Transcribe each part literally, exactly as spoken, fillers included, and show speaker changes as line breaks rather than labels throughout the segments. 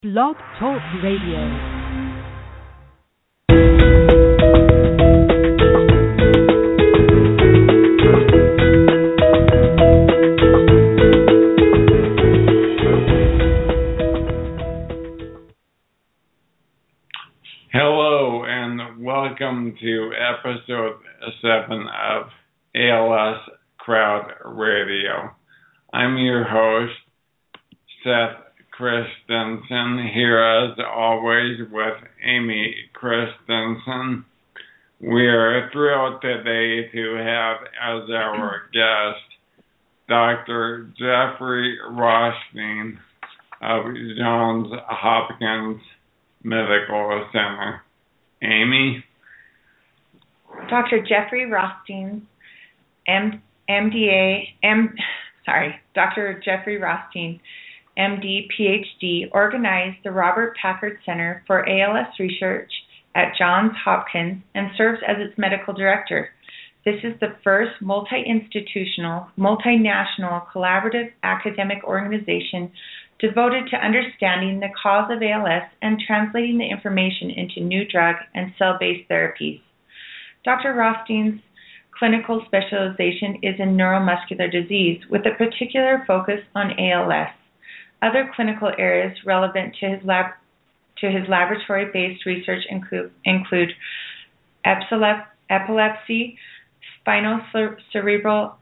Blog Talk Radio.
Hello and welcome to episode seven of A L S Crowd Radio. I'm your host, Seth Christensen, here as always with Amy Christensen. We are thrilled today to have as our guest Doctor Jeffrey Rothstein of Johns Hopkins Medical Center. Amy?
Doctor Jeffrey Rothstein, M- MDA, M- sorry, Doctor Jeffrey Rothstein, M D, P H D, organized the Robert Packard Center for A L S Research at Johns Hopkins and serves as its medical director. This is the first multi-institutional, multinational, collaborative academic organization devoted to understanding the cause of A L S and translating the information into new drug and cell-based therapies. Doctor Rothstein's clinical specialization is in neuromuscular disease with a particular focus on A L S. Other clinical areas relevant to his lab to his laboratory-based research include, include epilepsy, spinocerebral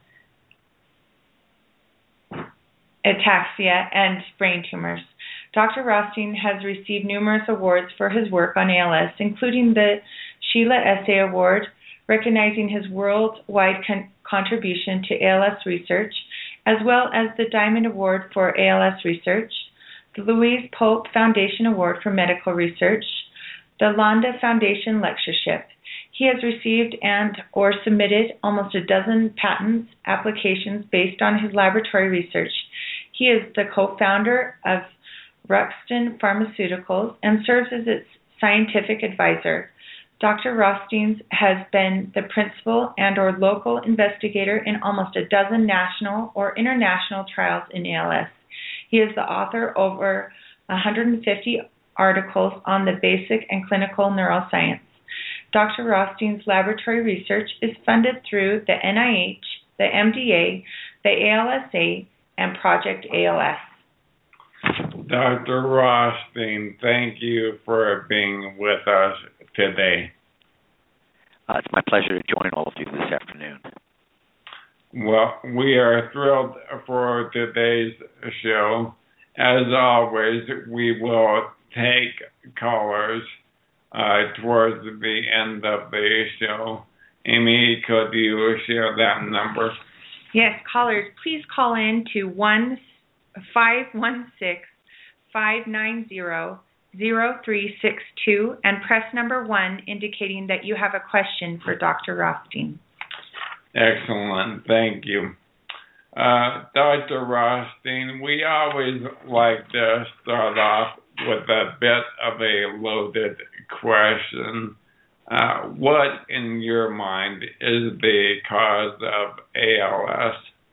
ataxia, and brain tumors. Doctor Rothstein has received numerous awards for his work on A L S, including the Sheila Essay Award, recognizing his worldwide con- contribution to A L S research, as well as the Diamond Award for A L S research, the Louise Pope Foundation Award for Medical Research, the Londa Foundation Lectureship. He has received and or submitted almost a dozen patent applications based on his laboratory research. He is the co-founder of Ruxton Pharmaceuticals and serves as its scientific advisor. Doctor Rothstein has been the principal and or local investigator in almost a dozen national or international trials in A L S. He is the author of over one hundred fifty articles on the basic and clinical neuroscience. Doctor Rothstein's laboratory research is funded through the N I H, the M D A, the A L S A, and Project A L S.
Doctor Rothstein, thank you for being with us today.
Uh, it's my pleasure to join all of you this afternoon.
Well, we are thrilled for today's show. As always, we will take callers uh, towards the end of the show. Amy, could you share that number?
Yes, callers, please call in to one five one six, five nine zero, zero three six two and press number one indicating that you have a question for Doctor Rothstein.
Excellent. Thank you. Uh, Doctor Rothstein, we always like to start off with a bit of a loaded question. Uh, what, in your mind, is the cause of A L S?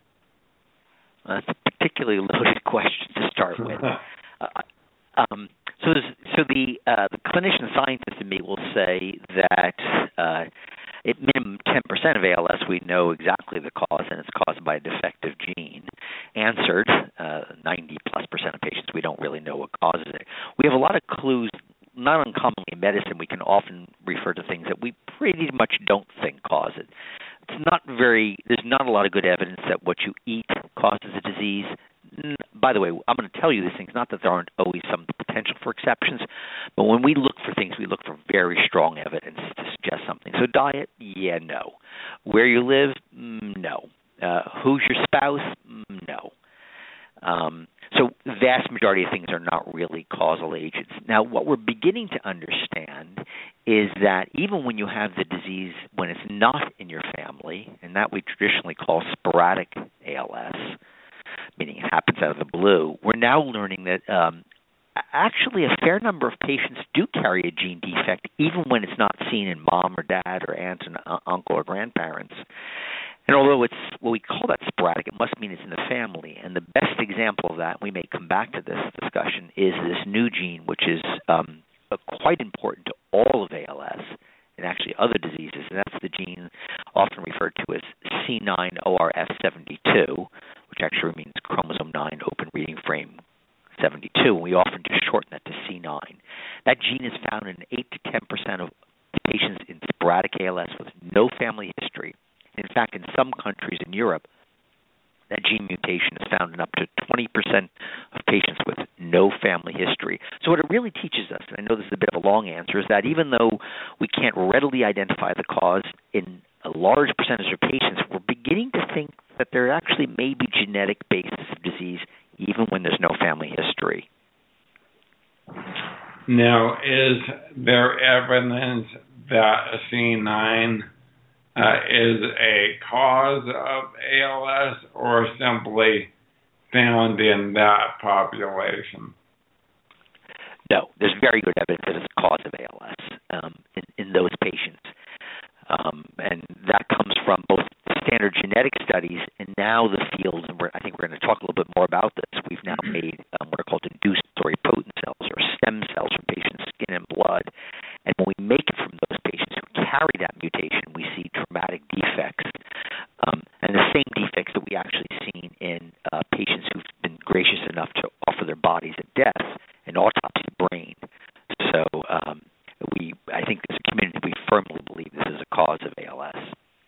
That's a particularly loaded question to start with. uh, um, so, so the uh, the clinician scientist in me will say that uh, at minimum ten percent of A L S we know exactly the cause, and it's caused by a defective gene. Answered, uh, ninety plus percent of patients we don't really know what causes it. We have a lot of clues. Not uncommonly in medicine, we can often refer to things that we pretty much don't think cause it. It's not very. There's not a lot of good evidence that what you eat causes a disease. By the way, I'm going to tell you these things, not that there aren't always some potential for exceptions, but when we look for things, we look for very strong evidence to suggest something. So diet, yeah, no. Where you live, no. Uh, who's your spouse, no. Um, so the vast majority of things are not really causal agents. Now, what we're beginning to understand is that even when you have the disease when it's not in your family, and that we traditionally call sporadic A L S, meaning it happens out of the blue, we're now learning that um, actually a fair number of patients do carry a gene defect even when it's not seen in mom or dad or aunt and uh, uncle or grandparents. And although it's what we call that sporadic, it must mean it's in the family. And the best example of that, we may come back to this discussion, is this new gene, which is um, quite important to all of A L S and actually other diseases. And that's the gene often referred to as C nine O R F seventy-two, which actually means chromosome nine open reading frame seventy-two. And we often just shorten that to C nine. That gene is found in eight to ten percent of patients in sporadic A L S with no family history. In fact, in some countries in Europe, that gene mutation is found in up to twenty percent of patients with no family history. So what it really teaches us, and I know this is a bit of a long answer, is that even though we can't readily identify the cause in a large percentage of patients, we're beginning to think that there actually may be genetic basis of disease even when there's no family history.
Now, is there evidence that C nine Uh, is a cause of A L S or simply found in that population?
No, there's very good evidence that it's a cause of A L S um, in, in those patients. Um, and that comes from both standard genetic studies and now the field, and we're, I think we're going to talk a little bit more about this. We've now made um, what are called induced pluripotent cells or stem cells from patients' skin and blood. And when we make it from those patients who carry that mutation, we see traumatic defects. Um, and the same defects that we actually seen in uh, patients who've been gracious enough to offer their bodies at death, an autopsy brain. So um, we, I think as a community, we firmly believe this is a cause of A L S.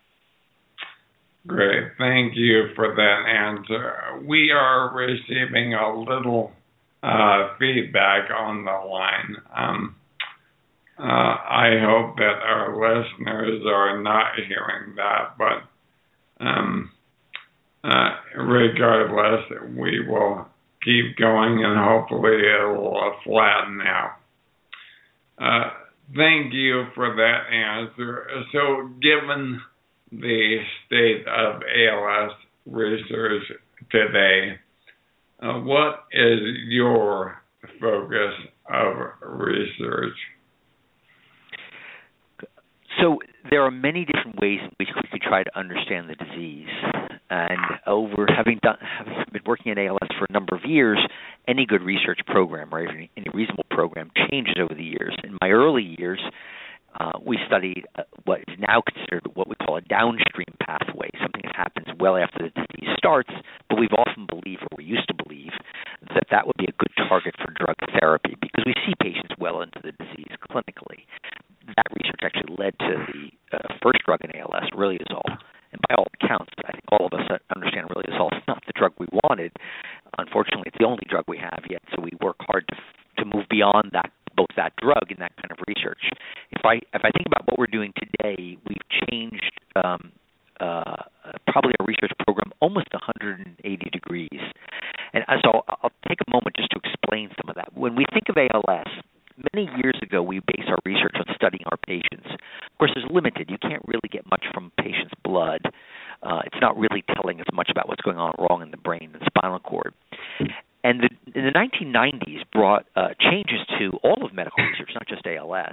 Great. Thank you for that answer. We are receiving a little uh, feedback on the line. Um, uh, I hope that our listeners are not hearing that, but um, uh, regardless, we will keep going and hopefully it will flatten out. Uh, thank you for that answer. So given the state of A L S research today, uh, what is your focus of research?
So there are many different ways in which we could try to understand the disease. And over having done, having been working in A L S for a number of years, any good research program or any, any reasonable program changes over the years. In my early years, uh, we studied uh, what is now considered what we call a downstream pathway, something that happens well after the disease starts, but we've often believed, or we used to believe, that that would be a good target for drug therapy because we see patients well into the disease clinically. That research actually led to the uh, first drug in A L S, riluzole. And by all accounts, I think all of us understand riluzole is not the drug we wanted. Unfortunately, it's the only drug we have yet, so we work hard to to move beyond that, both that drug and that kind of research. If I if I think about what we're doing today, we've changed um, uh, probably our research program almost one hundred eighty degrees. And so I'll take a moment just to explain some of that. When we think of A L S, many years ago, we based our research on studying our patients. Of course, it's limited. You can't really get much from patients' blood. Uh, it's not really telling us much about what's going on wrong in the brain and spinal cord. And the, in the nineteen nineties brought uh, changes to all of medical research, not just A L S.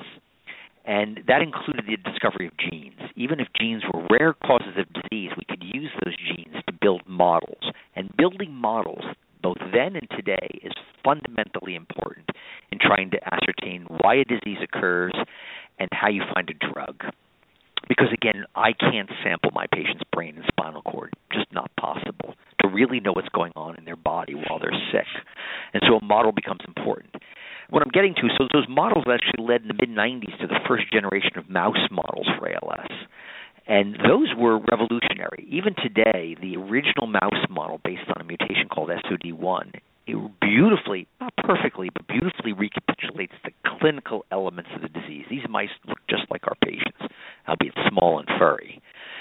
And that included the discovery of genes. Even if genes were rare causes of disease, we could use those genes to build models. And building models, both then and today, is fundamentally important in trying to ascertain why a disease occurs and how you find a drug. Because, again, I can't sample my patient's brain and spinal cord. Just not possible to really know what's going on in their body while they're sick. And so a model becomes important. What I'm getting to, so those models actually led in the mid nineties to the first generation of mouse models for A L S. And those were revolutionary. Even today, the original mouse model based on a mutation called S O D one, it beautifully, not perfectly, but beautifully recapitulates the clinical elements of the disease. These mice look just like our patients, albeit small and furry.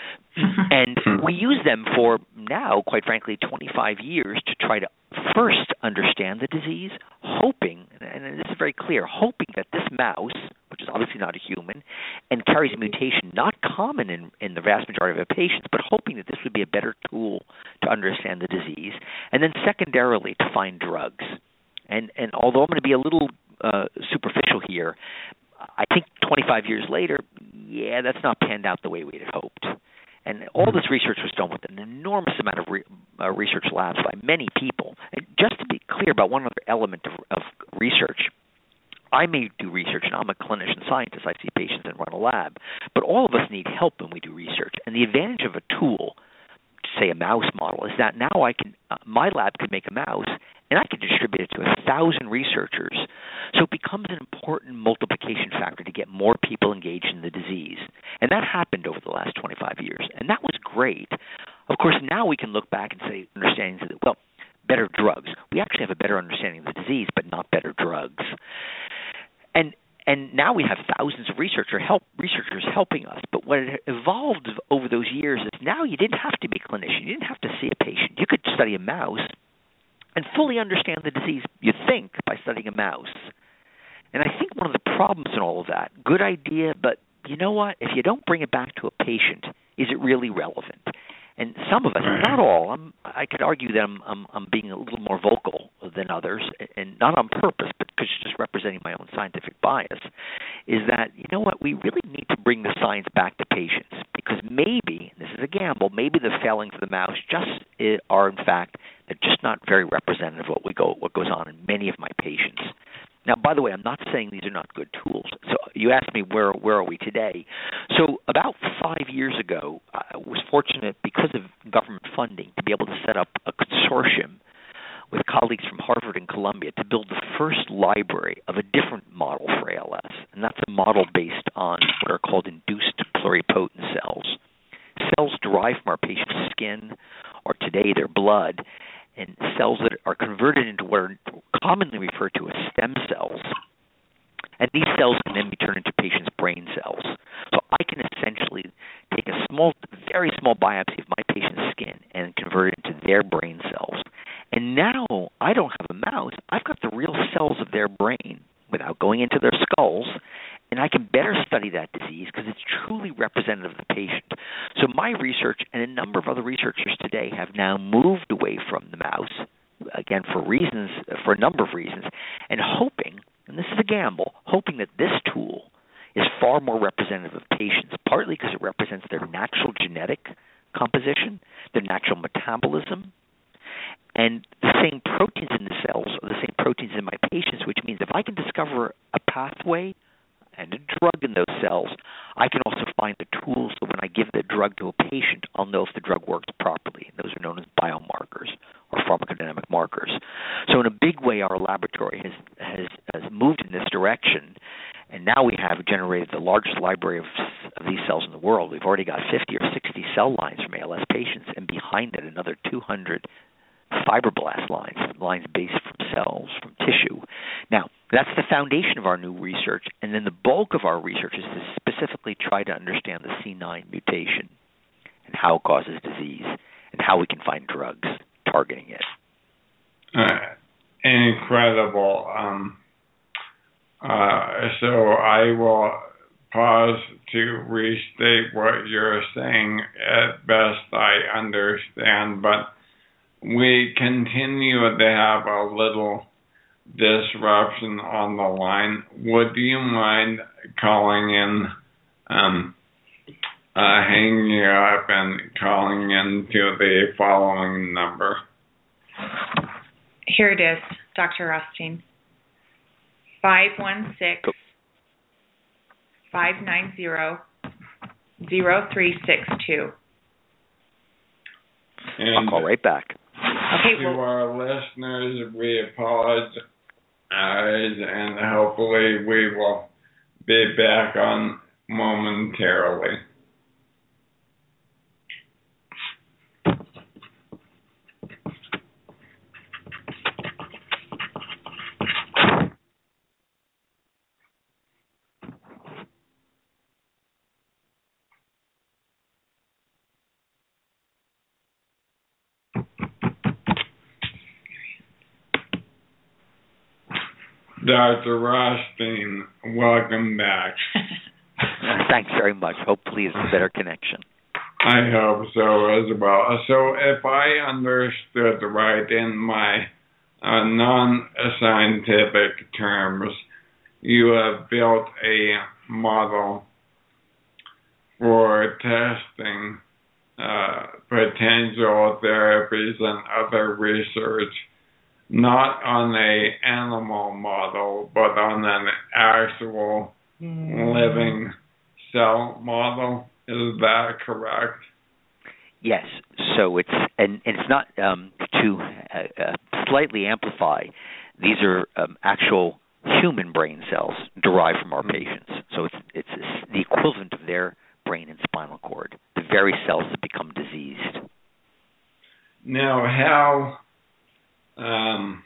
And we use them for now, quite frankly, twenty-five years to try to first understand the disease, hoping, and this is very clear, hoping that this mouse, which is obviously not a human, and carries a mutation not common in, in the vast majority of patients, but hoping that this would be a better tool to understand the disease, and then secondarily to find drugs. And, and although I'm going to be a little uh, superficial here, I think twenty-five years later, yeah, that's not panned out the way we'd have hoped. And all this research was done with an enormous amount of re, uh, research labs by many people. And just to be clear about one other element of, of research, I may do research, and I'm a clinician scientist. I see patients and run a lab. But all of us need help when we do research. And the advantage of a tool, say a mouse model, is that now I can, uh, my lab could make a mouse, and I could distribute it to a thousand researchers. So it becomes an important multiplication factor to get more people engaged in the disease. And that happened over the last twenty-five years, and that was great. Of course, now we can look back and say, understanding that, well, better drugs. We actually have a better understanding of the disease, but not better drugs. And and now we have thousands of researcher help, researchers helping us. But what it evolved over those years is now you didn't have to be a clinician. You didn't have to see a patient. You could study a mouse and fully understand the disease, you think, by studying a mouse. And I think one of the problems in all of that, good idea, but you know what? If you don't bring it back to a patient, is it really relevant? And some of us, not all, I'm, I could argue that I'm, I'm, I'm being a little more vocal than others, and not on purpose, but because just representing my own scientific bias, is that, you know what, we really need to bring the science back to patients, because maybe, this is a gamble, maybe the failings of the mouse just are, in fact, they're just not very representative of what, we go, what goes on in many of my patients. Now, by the way, I'm not saying these are not good tools. So you asked me where where are we today. So about five years ago, I was fortunate because of government funding to be able to set up a consortium with colleagues from Harvard and Columbia to build the first library of a different model for A L S. And that's a model based on what are called induced pluripotent cells. Cells derived from our patient's skin, or today their blood, and cells that are converted into what are commonly referred to as stem cells. And these cells can then be turned into patients' brain cells. So I can essentially take a small, very small biopsy of my patient's skin and convert it into their brain cells. And now I don't have a mouse. I've got the real cells of their brain without going into their skulls, and I can better study that disease because it's truly representative of the patient. So my research and a number of other researchers today have now moved away from the mouse, again, for reasons, for a number of reasons, and hoping, and this is a gamble, hoping that this tool is far more representative of patients, partly because it represents their natural genetic composition, their natural metabolism, and the same proteins in the cells are the same proteins in my patients, which means if I can discover a pathway and a drug in those cells, I can also find the tools so when I give the drug to a patient, I'll know if the drug works properly. Those are known as biomarkers or pharmacodynamic markers. So in a big way, our laboratory has, has, has moved in this direction, and now we have generated the largest library of, of these cells in the world. We've already got fifty or sixty cell lines from A L S patients, and behind it another two hundred fibroblast lines, lines based from cells, from tissue. Now, that's the foundation of our new research, and then the bulk of our research is to specifically try to understand the C nine mutation and how it causes disease and how we can find drugs targeting it.
Uh, incredible. Um, uh, so I will pause to restate what you're saying at best I understand, but we continue to have a little disruption on the line. Would you mind calling in, um, uh, hanging up and calling into the following number?
Here it is, Doctor Rothstein. five one six, five nine zero, zero three six two.
I'll call right back.
Okay,
to
well,
our listeners, we apologize, and hopefully we will be back on momentarily. Doctor Rothstein, welcome back.
Thanks very much. Hopefully it's a better connection.
I hope so as well. So if I understood right in my uh, non-scientific terms, you have built a model for testing uh, potential therapies and other research, not on a animal model, but on an actual mm. living cell model. Is that correct?
Yes. So it's and, and it's not um, to uh, uh, slightly amplify. These are um, actual human brain cells derived from our patients. So it's it's the equivalent of their brain and spinal cord, the very cells that become diseased.
Now, how um,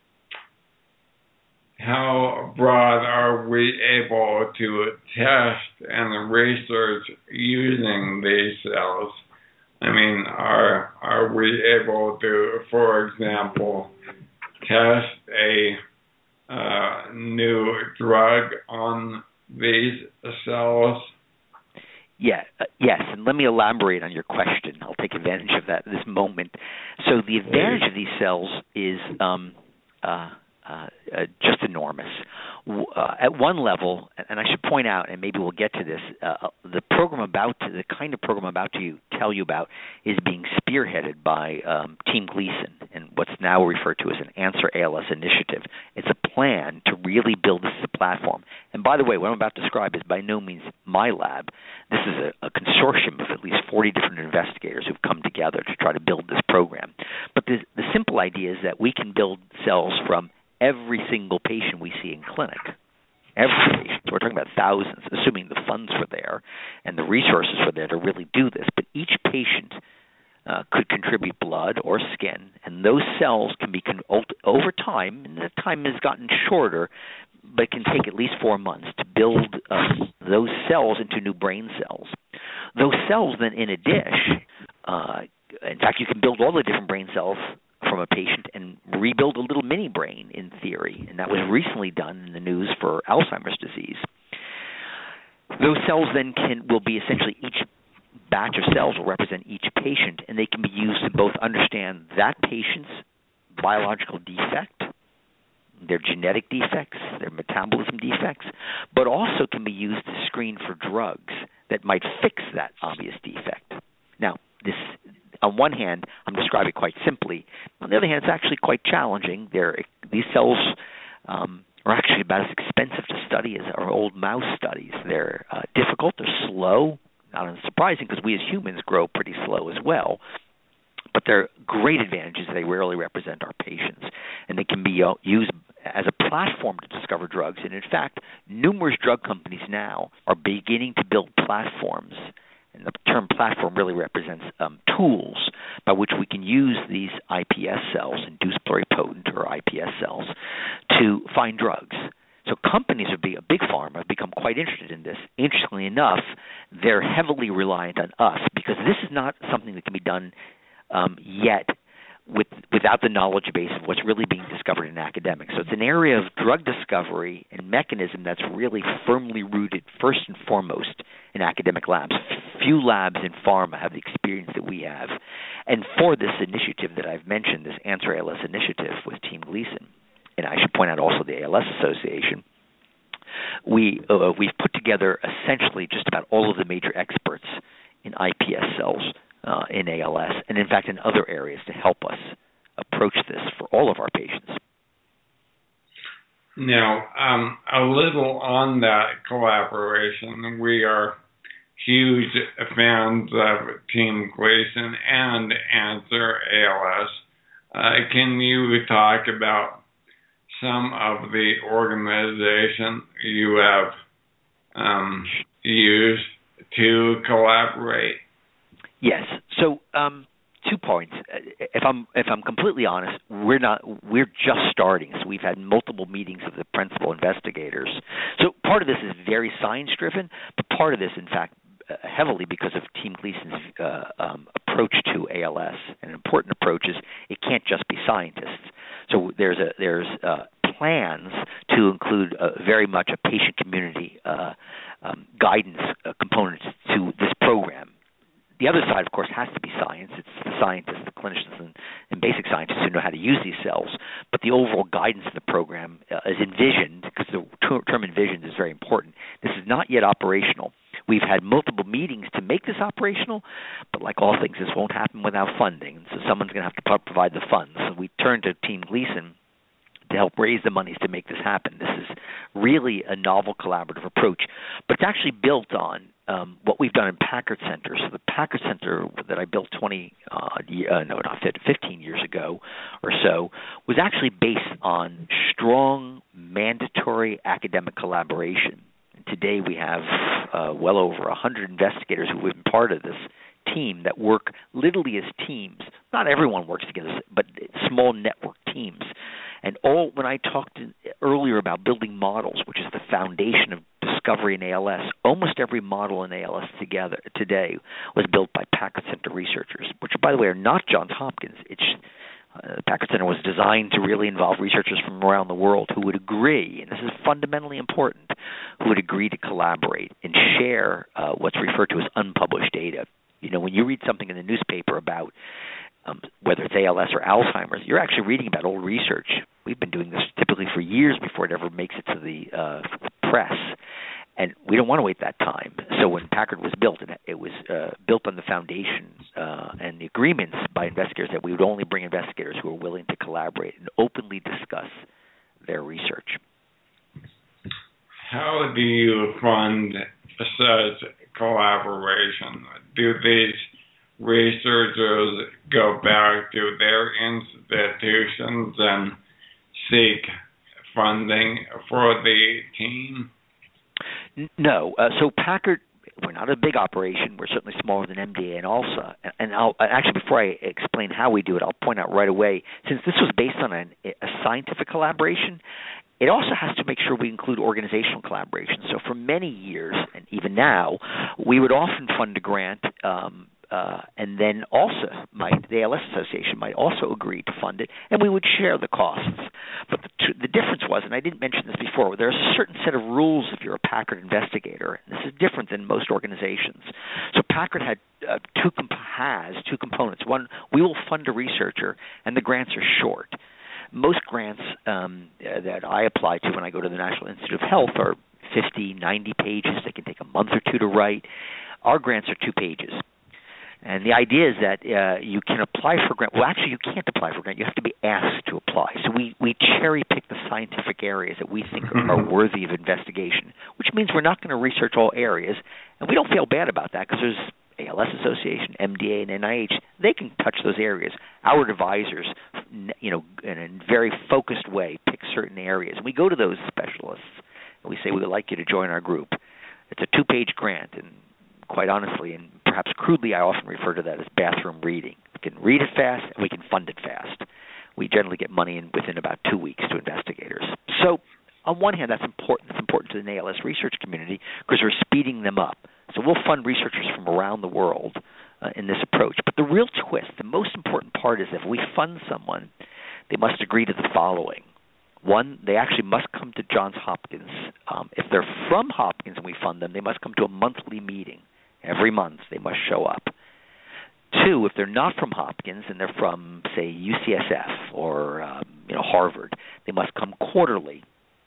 how broad are we able to test and research using these cells? I mean, are are we able to, for example, test a uh, new drug on these cells?
Yeah, uh, yes, and let me elaborate on your question. I'll take advantage of that at this moment. So the advantage of these cells is um, uh, uh, uh, just enormous. Uh, at one level, and I should point out, and maybe we'll get to this, uh, the program about to, the kind of program I'm about to tell you about is being spearheaded by um, Team Gleason and what's now referred to as an Answer A L S initiative. It's a plan to really build this as a platform. And by the way, what I'm about to describe is by no means my lab. This is a, a consortium of at least forty different investigators who've come together to try to build this program. But the, the simple idea is that we can build cells from every single patient we see in clinic. Every patient. So we're talking about thousands, assuming the funds were there and the resources were there to really do this. But each patient uh, could contribute blood or skin, and those cells can be, con- over time, and the time has gotten shorter, but it can take at least four months to build uh, those cells into new brain cells. Those cells then in a dish, uh, in fact, you can build all the different brain cells from a patient and rebuild a little mini brain in theory, and that was recently done in the news for Alzheimer's disease. Those cells then can will be essentially each batch of cells will represent each patient, and they can be used to both understand that patient's biological defect, their genetic defects, their metabolism defects, but also can be used to screen for drugs that might fix that obvious defect. Now, this, on one hand, I'm describing it quite simply. On the other hand, it's actually quite challenging. They're, these cells um, are actually about as expensive to study as our old mouse studies. They're uh, difficult, they're slow, not unsurprising because we as humans grow pretty slow as well. But they're great advantages. They rarely represent our patients, and they can be uh, used as a platform to discover drugs. And in fact, numerous drug companies now are beginning to build platforms, and the term platform really represents um, tools by which we can use these I P S cells, induced pluripotent or I P S cells, to find drugs. So companies are big, a big pharma have become quite interested in this. Interestingly enough, they're heavily reliant on us because this is not something that can be done um, yet with, without the knowledge base of what's really being discovered in academics. So it's an area of drug discovery and mechanism that's really firmly rooted first and foremost in academic labs. Few labs in pharma have the experience that we have. And for this initiative that I've mentioned, this Answer A L S initiative with Team Gleason, and I should point out also the A L S Association, we, uh, we've put together essentially just about all of the major experts in I P S cells uh, in A L S, and in fact in other areas to help us approach this for all of our patients.
Now, um, a little on that collaboration, we are huge fans of Team Gleason and Answer A L S. Uh, can you talk about some of the organization you have um, used to collaborate?
Yes. So, um, two points. If I'm if I'm completely honest, we're not we're just starting. So we've had multiple meetings of the principal investigators. So part of this is very science driven, but part of this, in fact, uh, heavily because of Team Gleason's uh, um, approach to A L S. An important approach is it can't just be scientists. So there's a there's uh, plans to include uh, very much a patient community uh, um, guidance uh, component to this program. The other side, of course, has to be science. It's the scientists, the clinicians, and, and basic scientists who know how to use these cells. But the overall guidance of the program uh, is envisioned, because the term envisioned is very important. This is not yet operational. We've had multiple meetings to make this operational, but like all things, this won't happen without funding. So someone's going to have to pro- provide the funds. So we turned to Team Gleason to help raise the monies to make this happen. This is really a novel collaborative approach, but it's actually built on um, what we've done in Packard Center. So the Packard Center that I built twenty, uh, uh, no, not fifteen years ago or so, was actually based on strong mandatory academic collaboration. And today we have uh, well over one hundred investigators who have been part of this team that work literally as teams. Not everyone works together, but small network teams. And all when I talked earlier about building models, which is the foundation of discovery in A L S, almost every model in A L S together today was built by Packard Center researchers, which, by the way, are not Johns Hopkins. It's uh, Packard Center was designed to really involve researchers from around the world who would agree, and this is fundamentally important, who would agree to collaborate and share uh, what's referred to as unpublished data. You know, when you read something in the newspaper about Um, whether it's A L S or Alzheimer's, you're actually reading about old research. We've been doing this typically for years before it ever makes it to the, uh, the press, and we don't want to wait that time. So when Packard was built, it, it was uh, built on the foundation uh, and the agreements by investigators that we would only bring investigators who are willing to collaborate and openly discuss their research.
How do you fund such collaboration? Do these researchers go back to their institutions and seek funding for the team?
No. Uh, so Packard, we're not a big operation. We're certainly smaller than M D A and ALSA. And I'll, actually, before I explain how we do it, I'll point out right away, since this was based on an, a scientific collaboration, it also has to make sure we include organizational collaboration. So for many years, and even now, we would often fund a grant, um, uh, and then also might, the A L S Association might also agree to fund it, and we would share the costs. But the, t- the difference was, and I didn't mention this before, there's a certain set of rules if you're a Packard investigator. This is different than most organizations. So Packard had uh, two comp- has two components. One, we will fund a researcher, and the grants are short. Most grants um, that I apply to when I go to the National Institute of Health are fifty, ninety pages. They can take a month or two to write. Our grants are two pages. And the idea is that uh, you can apply for a grant. Well, actually, you can't apply for a grant. You have to be asked to apply. So we, we cherry-pick the scientific areas that we think are, are worthy of investigation, which means we're not going to research all areas. And we don't feel bad about that because there's A L S Association, M D A, and N I H. They can touch those areas. Our advisors, you know, in a very focused way, pick certain areas. And we go to those specialists, and we say, we would like you to join our group. It's a two-page grant, and quite honestly, and perhaps crudely, I often refer to that as bathroom reading. We can read it fast, and we can fund it fast. We generally get money in within about two weeks to investigators. So on one hand, that's important. It's important to the A L S research community because we're speeding them up. So we'll fund researchers from around the world uh, in this approach. But the real twist, the most important part is if we fund someone, they must agree to the following. One, they actually must come to Johns Hopkins. Um, if they're from Hopkins and we fund them, they must come to a monthly meeting. Every month they must show up. Two, if they're not from Hopkins and they're from, say, U C S F or um, you know Harvard, they must come quarterly.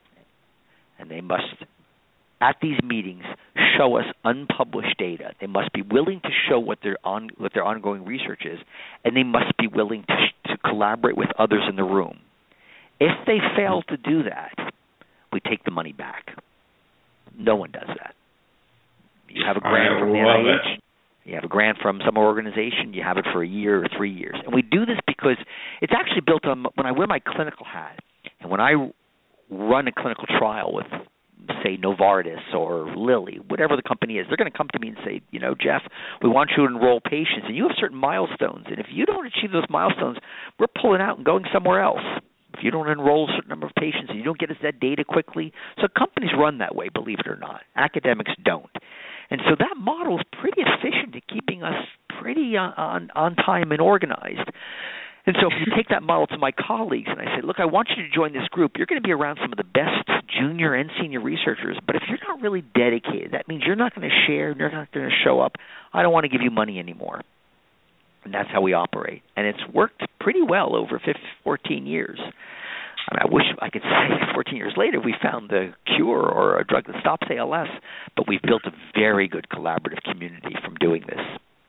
And they must, at these meetings, show us unpublished data. They must be willing to show what their on what their ongoing research is, and they must be willing to, to collaborate with others in the room. If they fail to do that, we take the money back. No one does that. You have a grant from the N I H. You have a grant from some organization. You have it for a year or three years. And we do this because it's actually built on when I wear my clinical hat and when I run a clinical trial with, say, Novartis or Lilly, whatever the company is, they're going to come to me and say, you know, Jeff, we want you to enroll patients, and you have certain milestones. And if you don't achieve those milestones, we're pulling out and going somewhere else. If you don't enroll a certain number of patients and you don't get us that data quickly. So companies run that way, believe it or not. Academics don't. And so that model is pretty efficient at keeping us pretty on, on, on time and organized. And so if you take that model to my colleagues and I say, look, I want you to join this group, you're going to be around some of the best junior and senior researchers, but if you're not really dedicated, that means you're not going to share, you're not going to show up, I don't want to give you money anymore. And that's how we operate. And it's worked pretty well over fifteen, fourteen years. I mean, I wish I could say fourteen years later we found the cure or a drug that stops A L S, but we've built a very good collaborative community from doing this.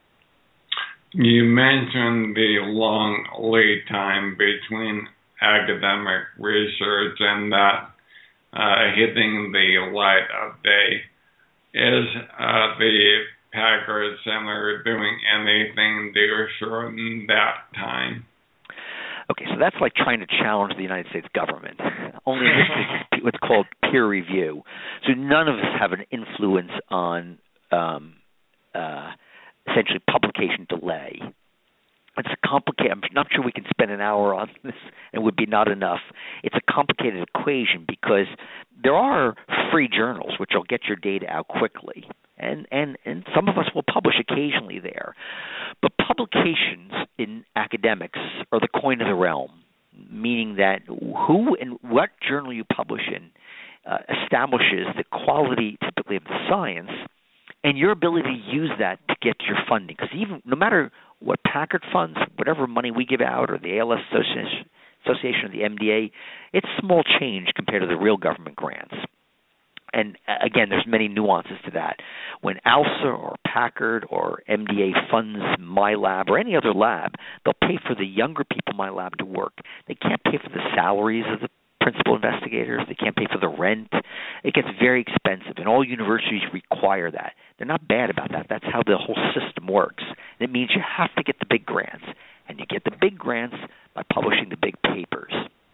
You mentioned the long lead time between academic research and that uh, hitting the light of day. Is uh, the Packard Center doing anything to shorten that time?
Okay, so that's like trying to challenge the United States government. Only in this case, what's called peer review. So none of us have an influence on um, uh, essentially publication delay. It's a complicated. I'm not sure we can spend an hour on this. It would be not enough. It's a complicated equation because there are free journals which will get your data out quickly, and and and some of us will publish occasionally there. But publications in academics are the coin of the realm, meaning that who and what journal you publish in uh, establishes the quality, typically, of the science, and your ability to use that to get your funding. Because even no matter what Packard funds, whatever money we give out, or the A L S Association, Association or the M D A, it's small change compared to the real government grants. And again, there's many nuances to that. When ALSA or Packard or M D A funds my lab or any other lab, they'll pay for the younger people in my lab to work. They can't pay for the salaries of the principal investigators. They can't pay for the rent. It gets very expensive, and all universities require that. They're not bad about that. That's how the whole system works. And it means you have to get the big grants, and you get the big grants by publishing the big papers.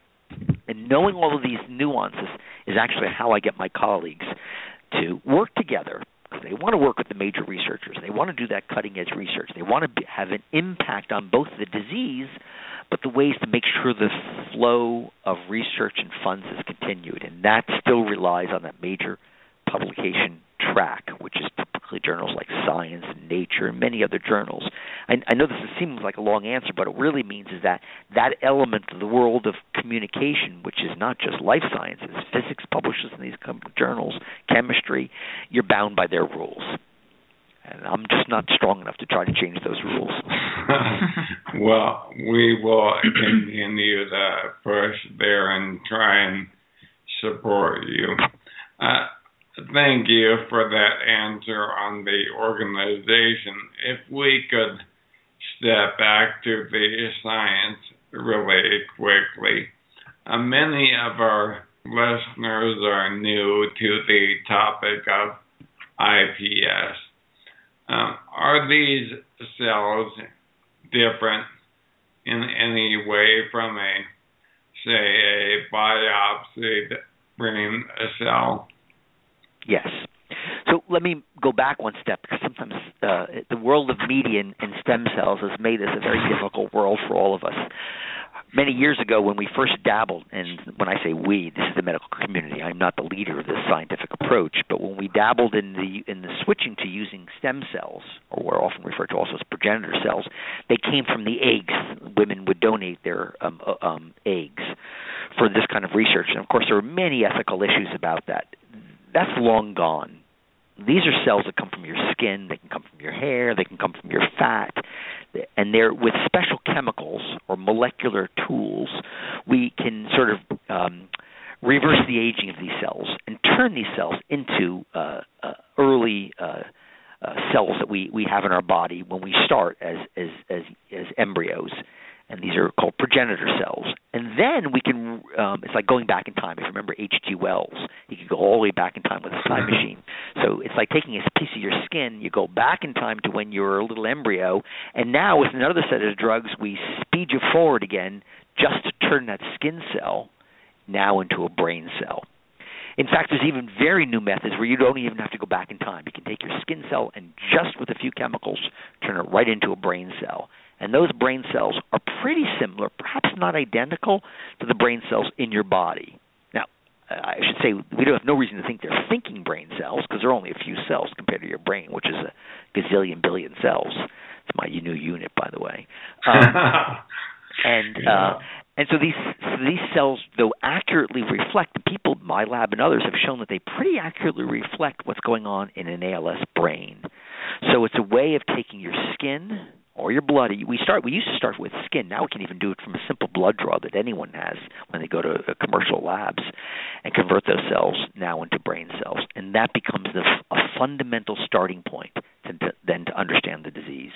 And knowing all of these nuances is actually how I get my colleagues to work together. They want to work with the major researchers. They want to do that cutting-edge research. They want to be, have an impact on both the disease, but the ways to make sure the flow of research and funds is continued. And that still relies on that major publication track, which is typically journals like Science and Nature and many other journals. I, I know this seems like a long answer, but what it really means is that that element of the world of communication, which is not just life sciences, physics publishes in these journals, chemistry, you're bound by their rules. And I'm just not strong enough to try to change those rules.
Well, we will continue to push there and try and support you. Uh, thank you for that answer on the organization. If we could step back to the science really quickly. Uh, many of our listeners are new to the topic of I P S. Um, are these cells different in any way from a, say, a biopsied brain cell?
Yes. So let me go back one step, because sometimes uh, the world of media and, and stem cells has made this a very difficult world for all of us. Many years ago, when we first dabbled, and when I say we, this is the medical community, I'm not the leader of this scientific approach, but when we dabbled in the in the switching to using stem cells, or what are often referred to also as progenitor cells, they came from the eggs. Women would donate their um, uh, um, eggs for this kind of research. And, of course, there are many ethical issues about that. That's long gone. These are cells that come from your skin, they can come from your hair, they can come from your fat, and they're with special chemicals or molecular tools, we can sort of um, reverse the aging of these cells and turn these cells into uh, uh, early uh, uh, cells that we, we have in our body when we start as, as, as, as embryos. And these are called progenitor cells. And then we can, um, it's like going back in time. If you remember H G Wells, he could go all the way back in time with a time machine. So it's like taking a piece of your skin, you go back in time to when you were a little embryo, and now with another set of drugs, we speed you forward again just to turn that skin cell now into a brain cell. In fact, there's even very new methods where you don't even have to go back in time. You can take your skin cell and just with a few chemicals turn it right into a brain cell. And those brain cells are pretty similar, perhaps not identical, to the brain cells in your body. Now, I should say we don't have no reason to think they're thinking brain cells because they're only a few cells compared to your brain, which is a gazillion billion cells. It's my new unit, by the way. Um, and uh, and so these so these cells, though accurately reflect, people in my lab and others have shown that they pretty accurately reflect what's going on in an A L S brain. So it's a way of taking your skin or your blood. We start. We used to start with skin. Now we can even do it from a simple blood draw that anyone has when they go to uh, commercial labs, and convert those cells now into brain cells. And that becomes the, a fundamental starting point to, to, then to understand the disease.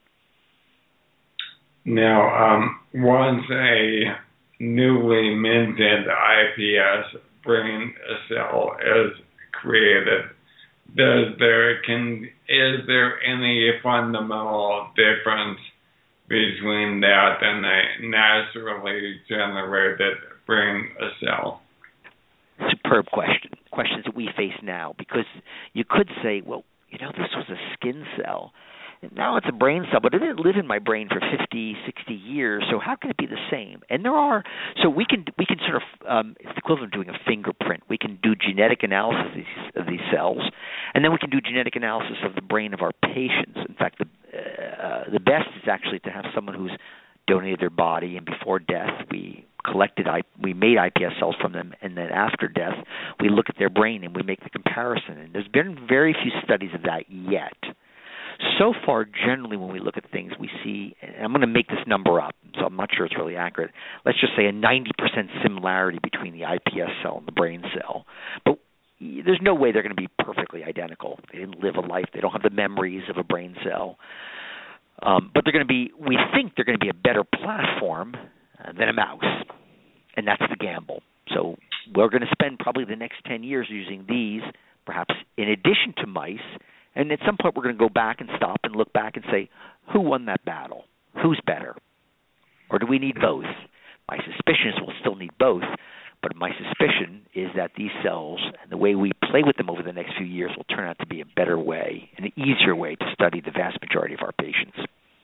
Now, um, once a newly minted I P S brain cell is created, does there can is there any fundamental difference between that and a naturally generated brain cell?
Superb question. Questions that we face now, because you could say, well, you know, this was a skin cell. Now it's a brain cell, but it didn't live in my brain for fifty, sixty years, so how can it be the same? And there are, so we can we can sort of, um, it's the equivalent of doing a fingerprint. We can do genetic analysis of these, of these cells, and then we can do genetic analysis of the brain of our patients. In fact, the, uh, the best is actually to have someone who's donated their body, and before death we collected, we made I P S cells from them, and then after death we look at their brain and we make the comparison. And there's been very few studies of that yet. So far, generally, when we look at things, we see, and I'm going to make this number up, so I'm not sure it's really accurate, let's just say a ninety percent similarity between the I P S cell and the brain cell. But there's no way they're going to be perfectly identical. They didn't live a life. They don't have the memories of a brain cell. Um, but they're going to be, we think they're going to be a better platform uh, than a mouse, and that's the gamble. So we're going to spend probably the next ten years using these, perhaps in addition to mice. And at some point, we're going to go back and stop and look back and say, who won that battle? Who's better? Or do we need both? My suspicion is we'll still need both, but my suspicion is that these cells and the way we play with them over the next few years will turn out to be a better way, an easier way to study the vast majority of our patients.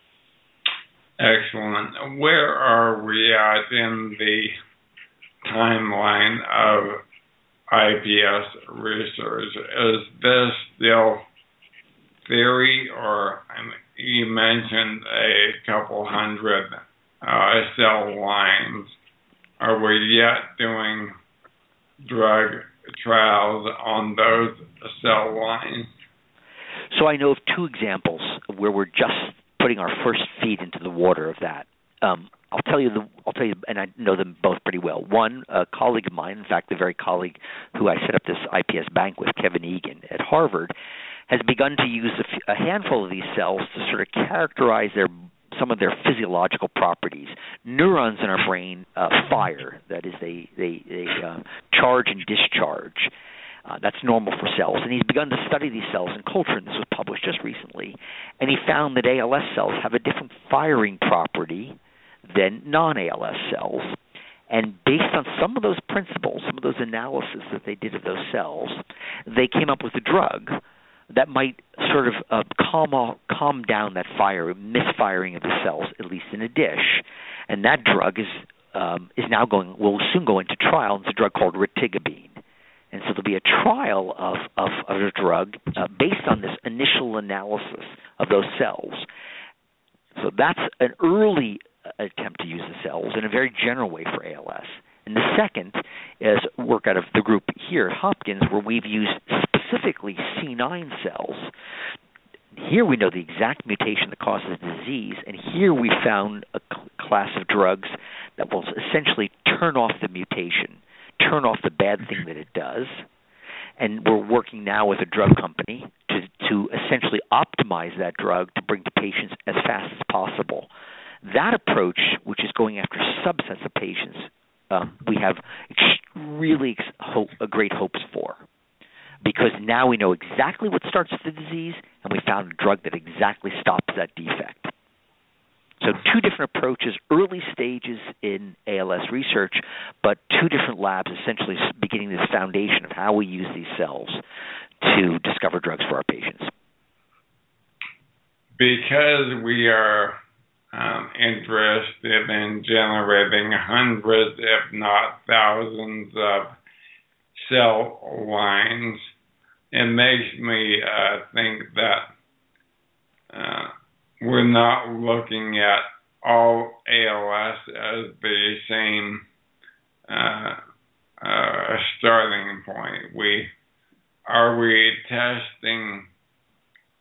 Excellent. Where are we at in the timeline of I P S research? Is this still theory, or I mean, you mentioned a couple hundred uh, cell lines? Are we yet doing drug trials on those cell lines?
So I know of two examples where we're just putting our first feet into the water of that. Um, I'll tell you the, I'll tell you, and I know them both pretty well. One, a colleague of mine, in fact, the very colleague who I set up this I P S bank with, Kevin Egan at Harvard, has begun to use a, f- a handful of these cells to sort of characterize their some of their physiological properties. Neurons in our brain uh, fire, that is, they they, they uh, charge and discharge. Uh, that's normal for cells. And he's begun to study these cells in culture, and this was published just recently. And he found that A L S cells have a different firing property than non-A L S cells. And based on some of those principles, some of those analyses that they did of those cells, they came up with a drug that might sort of uh, calm off, calm down that fire, misfiring of the cells, at least in a dish. And that drug is um, is now going, will soon go into trial. It's a drug called retigabine. And so there'll be a trial of, of, of a drug uh, based on this initial analysis of those cells. So that's an early attempt to use the cells in a very general way for A L S. And the second is work out of the group here at Hopkins, where we've used specifically C nine cells. Here we know the exact mutation that causes the disease, and here we found a cl- class of drugs that will essentially turn off the mutation, turn off the bad thing that it does. And we're working now with a drug company to, to essentially optimize that drug to bring to patients as fast as possible. That approach, which is going after subsets of patients, um, we have really ex- hope, uh, great hopes for, because now we know exactly what starts the disease, and we found a drug that exactly stops that defect. So two different approaches, early stages in A L S research, but two different labs essentially beginning this foundation of how we use these cells to discover drugs for our patients.
Because we are um, interested in generating hundreds, if not thousands, of cell lines, it makes me uh, think that uh, we're not looking at all A L S as the same uh, uh, starting point. We are we testing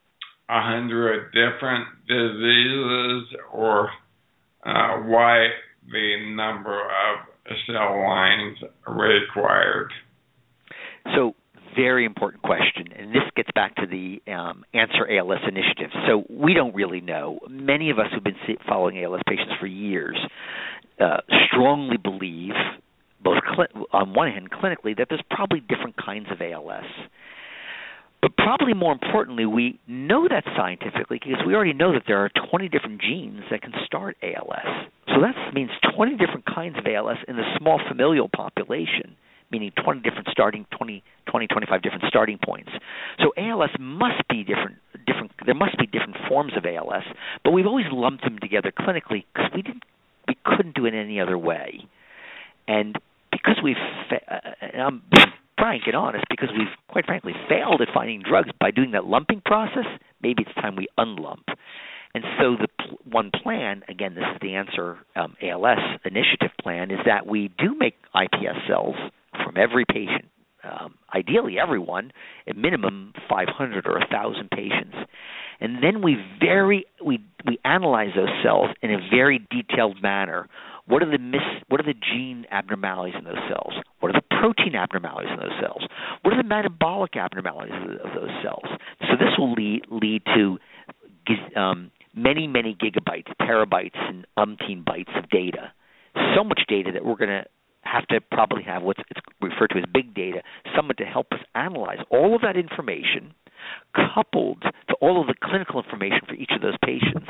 a hundred different diseases, or uh, why the number of cell lines required?
So, very important question, and this gets back to the um, Answer A L S initiative. So we don't really know. Many of us who've been following A L S patients for years uh, strongly believe, both cl- on one hand clinically, that there's probably different kinds of A L S. But probably more importantly, we know that scientifically because we already know that there are twenty different genes that can start A L S. So that means twenty different kinds of A L S in the small familial population, meaning twenty different starting, twenty, twenty, twenty-five different starting points. So A L S must be different, different. There must be different forms of A L S, but we've always lumped them together clinically because we didn't, we couldn't do it any other way. And because we've, uh, and I'm frank and honest, because we've quite frankly failed at finding drugs by doing that lumping process, maybe it's time we unlump. And so the pl- one plan, again, this is the Answer um, A L S initiative plan, is that we do make I P S cells from every patient, um, ideally everyone, at minimum five hundred or one thousand patients. And then we very we we analyze those cells in a very detailed manner. What are the mis, what are the gene abnormalities in those cells? What are the protein abnormalities in those cells? What are the metabolic abnormalities of those cells? So this will lead lead to um, many, many gigabytes, terabytes, and umpteen bytes of data. So much data that we're going to have to probably have what's it's referred to as big data, someone to help us analyze all of that information, coupled to all of the clinical information for each of those patients.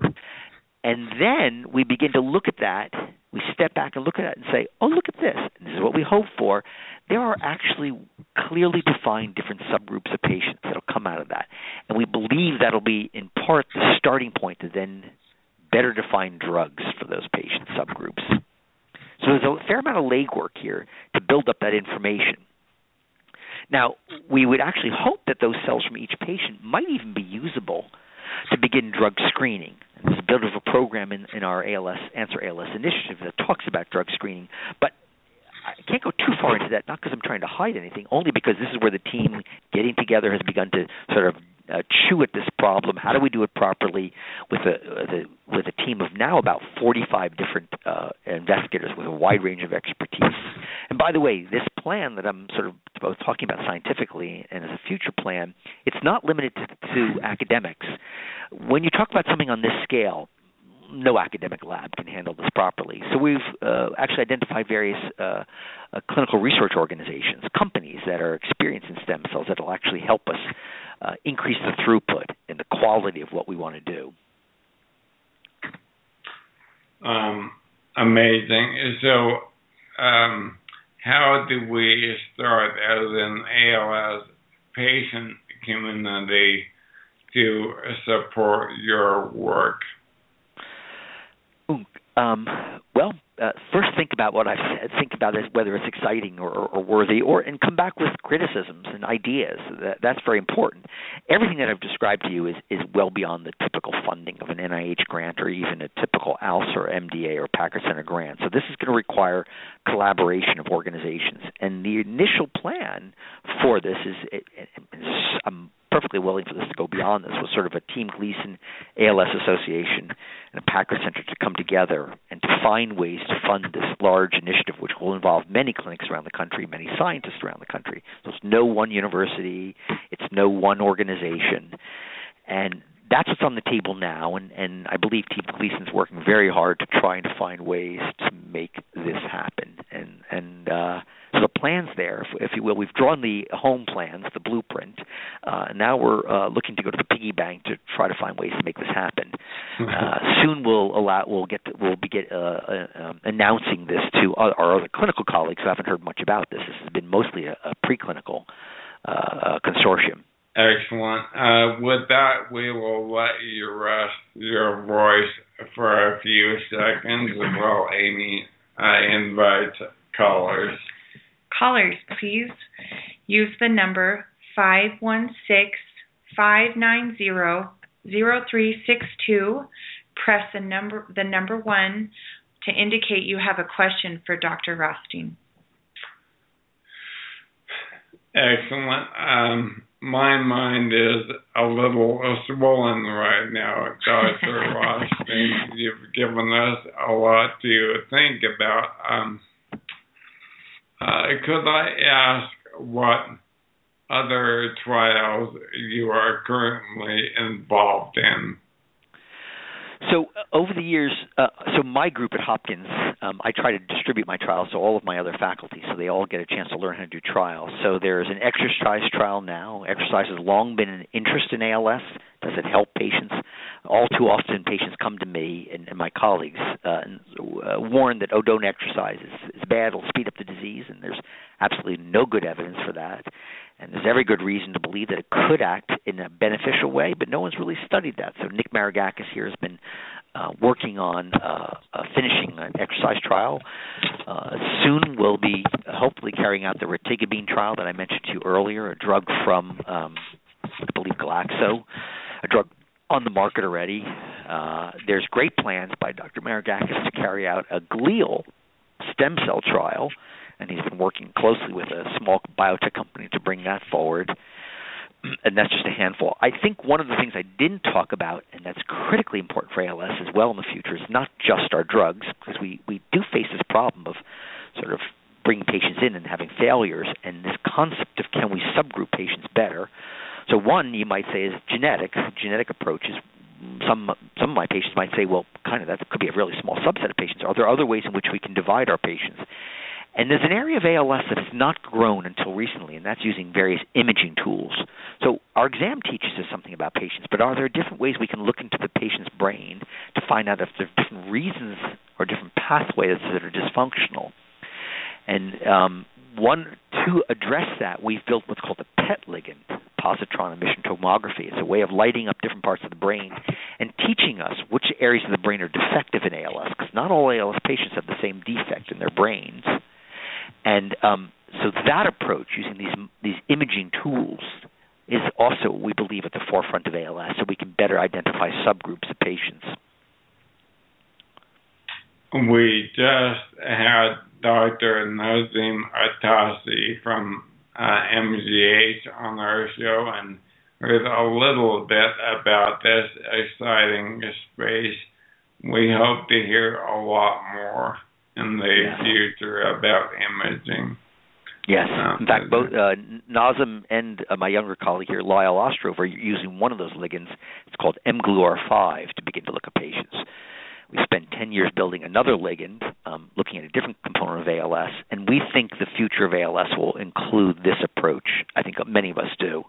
And then we begin to look at that. We step back and look at it and say, oh, look at this. And this is what we hope for. There are actually clearly defined different subgroups of patients that will come out of that. And we believe that will be, in part, the starting point to then better define drugs for those patient subgroups. So there's a fair amount of legwork here to build up that information. Now, we would actually hope that those cells from each patient might even be usable to begin drug screening. And there's a bit of a program in, in our A L S, Answer A L S initiative that talks about drug screening. But I can't go too far into that, not because I'm trying to hide anything, only because this is where the team getting together has begun to sort of uh, chew at this problem. How do we do it properly with a, with a, with a team of now about forty-five different uh, investigators with a wide range of expertise? And by the way, this plan that I'm sort of both talking about scientifically and as a future plan, it's not limited to, to academics. When you talk about something on this scale, no academic lab can handle this properly. So we've uh, actually identified various uh, uh, clinical research organizations, companies that are experienced in stem cells that will actually help us uh, increase the throughput and the quality of what we want to do.
Um, amazing. So um, how do we start as an A L S patient community to support your work?
Um, well, uh, first think about what I've said. Think about it, whether it's exciting or, or, or worthy, or and come back with criticisms and ideas. That, that's very important. Everything that I've described to you is, is well beyond the typical funding of an N I H grant or even a typical A L S or M D A or Packard Center grant. So this is going to require collaboration of organizations. And the initial plan for this is, it, it, I'm perfectly willing for this to go beyond this, was sort of a Team Gleason A L S Association and a Packard Center to come together and to find ways to fund this large initiative, which will involve many clinics around the country, many scientists around the country. So it's no one university, it's no one organization. And that's what's on the table now, and, and I believe Team Gleason's working very hard to try to find ways to make this happen. And, and uh, so the plan's there, if, if you will. We've drawn the home plans, the blueprint. Uh, now we're uh, looking to go to the piggy bank to try to find ways to make this happen. Uh, soon we'll allow we'll get to, we'll be get, uh, uh, um, announcing this to our, our other clinical colleagues who haven't heard much about this. This has been mostly a, a preclinical uh, consortium.
Excellent. Uh, with that, we will let you rest your voice for a few seconds while Amy uh, invites callers.
Callers, please use the number five one six, five nine zero, zero three six two. Press the number, the number one to indicate you have a question for Doctor Rothstein.
Excellent. Um, my mind is a little swollen right now, Doctor Rothstein. You've given us a lot to think about. Um, uh, could I ask what other trials you are currently involved in?
So uh, over the years, uh, so my group at Hopkins, um, I try to distribute my trials to all of my other faculty so they all get a chance to learn how to do trials. So there's an exercise trial now. Exercise has long been an interest in A L S. Does it help patients? All too often patients come to me and, and my colleagues uh, and, uh, warn that, oh, don't exercise. It's, it's bad. It'll speed up the disease, and there's absolutely no good evidence for that. And there's every good reason to believe that it could act in a beneficial way, but no one's really studied that. So Nick Maragakis here has been uh, working on uh, uh, finishing an exercise trial. Uh, soon we'll be hopefully carrying out the retigabine trial that I mentioned to you earlier, a drug from, um, I believe, Glaxo, a drug on the market already. Uh, there's great plans by Doctor Maragakis to carry out a glial stem cell trial, and he's been working closely with a small biotech company to bring that forward. And that's just a handful. I think one of the things I didn't talk about, and that's critically important for A L S as well in the future, is not just our drugs, because we, we do face this problem of sort of bringing patients in and having failures, and this concept of can we subgroup patients better. So one, you might say, is genetic. Genetic approaches. Some some of my patients might say, well, kind of that could be a really small subset of patients. Are there other ways in which we can divide our patients? And there's an area of A L S that has not grown until recently, and that's using various imaging tools. So our exam teaches us something about patients, but are there different ways we can look into the patient's brain to find out if there are different reasons or different pathways that are dysfunctional? And um, one to address that, we've built what's called a P E T ligand, positron emission tomography. It's a way of lighting up different parts of the brain and teaching us which areas of the brain are defective in A L S, because not all A L S patients have the same defect in their brains. And um, so that approach, using these these imaging tools, is also, we believe, at the forefront of A L S, so we can better identify subgroups of patients.
We just had Doctor Nazim Atasi from uh, M G H on our show and heard a little bit about this exciting space. We hope to hear a lot more in the
yes.
future about imaging.
Yes.
Um,
in fact, both uh, Nazim and uh, my younger colleague here, Lyle Ostrov, are using one of those ligands. It's called M G L U R five to begin to look at patients. We spent ten years building another ligand, um, looking at a different component of A L S, and we think the future of A L S will include this approach. I think many of us do.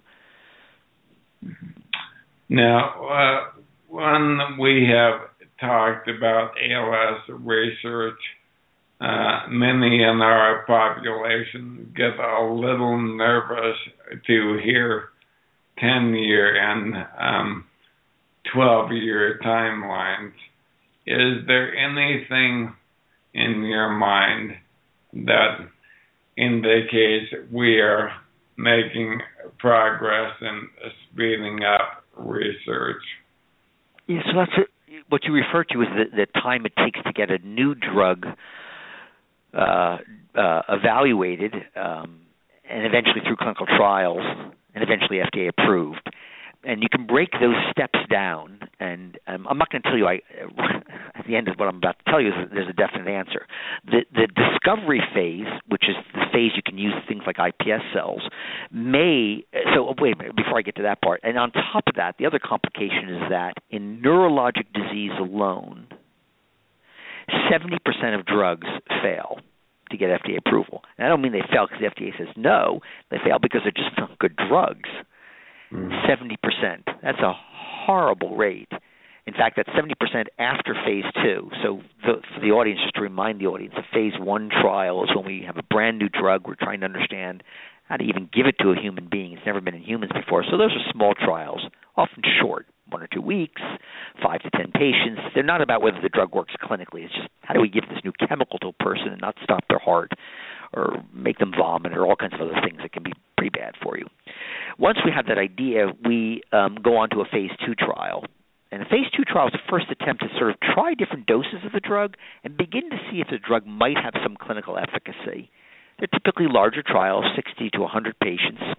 Now, uh, when we have talked about A L S research, Uh, many in our population get a little nervous to hear ten-year and um, twelve-year timelines. Is there anything in your mind that indicates we are making progress in speeding up research?
Yeah, so that's it. What you refer to is the, the time it takes to get a new drug Uh, uh, evaluated um, and eventually through clinical trials and eventually F D A approved. And you can break those steps down. And um, I'm not going to tell you, I, at the end of what I'm about to tell you, is that there's a definite answer. The, the discovery phase, which is the phase you can use things like I P S cells, may, so wait a minute, before I get to that part. And on top of that, the other complication is that in neurologic disease alone, seventy percent of drugs fail to get F D A approval. And I don't mean they fail because the F D A says no. They fail because they're just not good drugs. Mm. seventy percent. That's a horrible rate. In fact, that's seventy percent after phase two. So the, for the audience, just to remind the audience, the phase one trial is when we have a brand new drug. We're trying to understand how to even give it to a human being. It's never been in humans before. So those are small trials, often short, one or two weeks, five to ten patients. They're not about whether the drug works clinically. It's just how do we give this new chemical to a person and not stop their heart or make them vomit or all kinds of other things that can be pretty bad for you. Once we have that idea, we um, go on to a phase two trial. And a phase two trial is the first attempt to sort of try different doses of the drug and begin to see if the drug might have some clinical efficacy. They're typically larger trials, sixty to one hundred patients,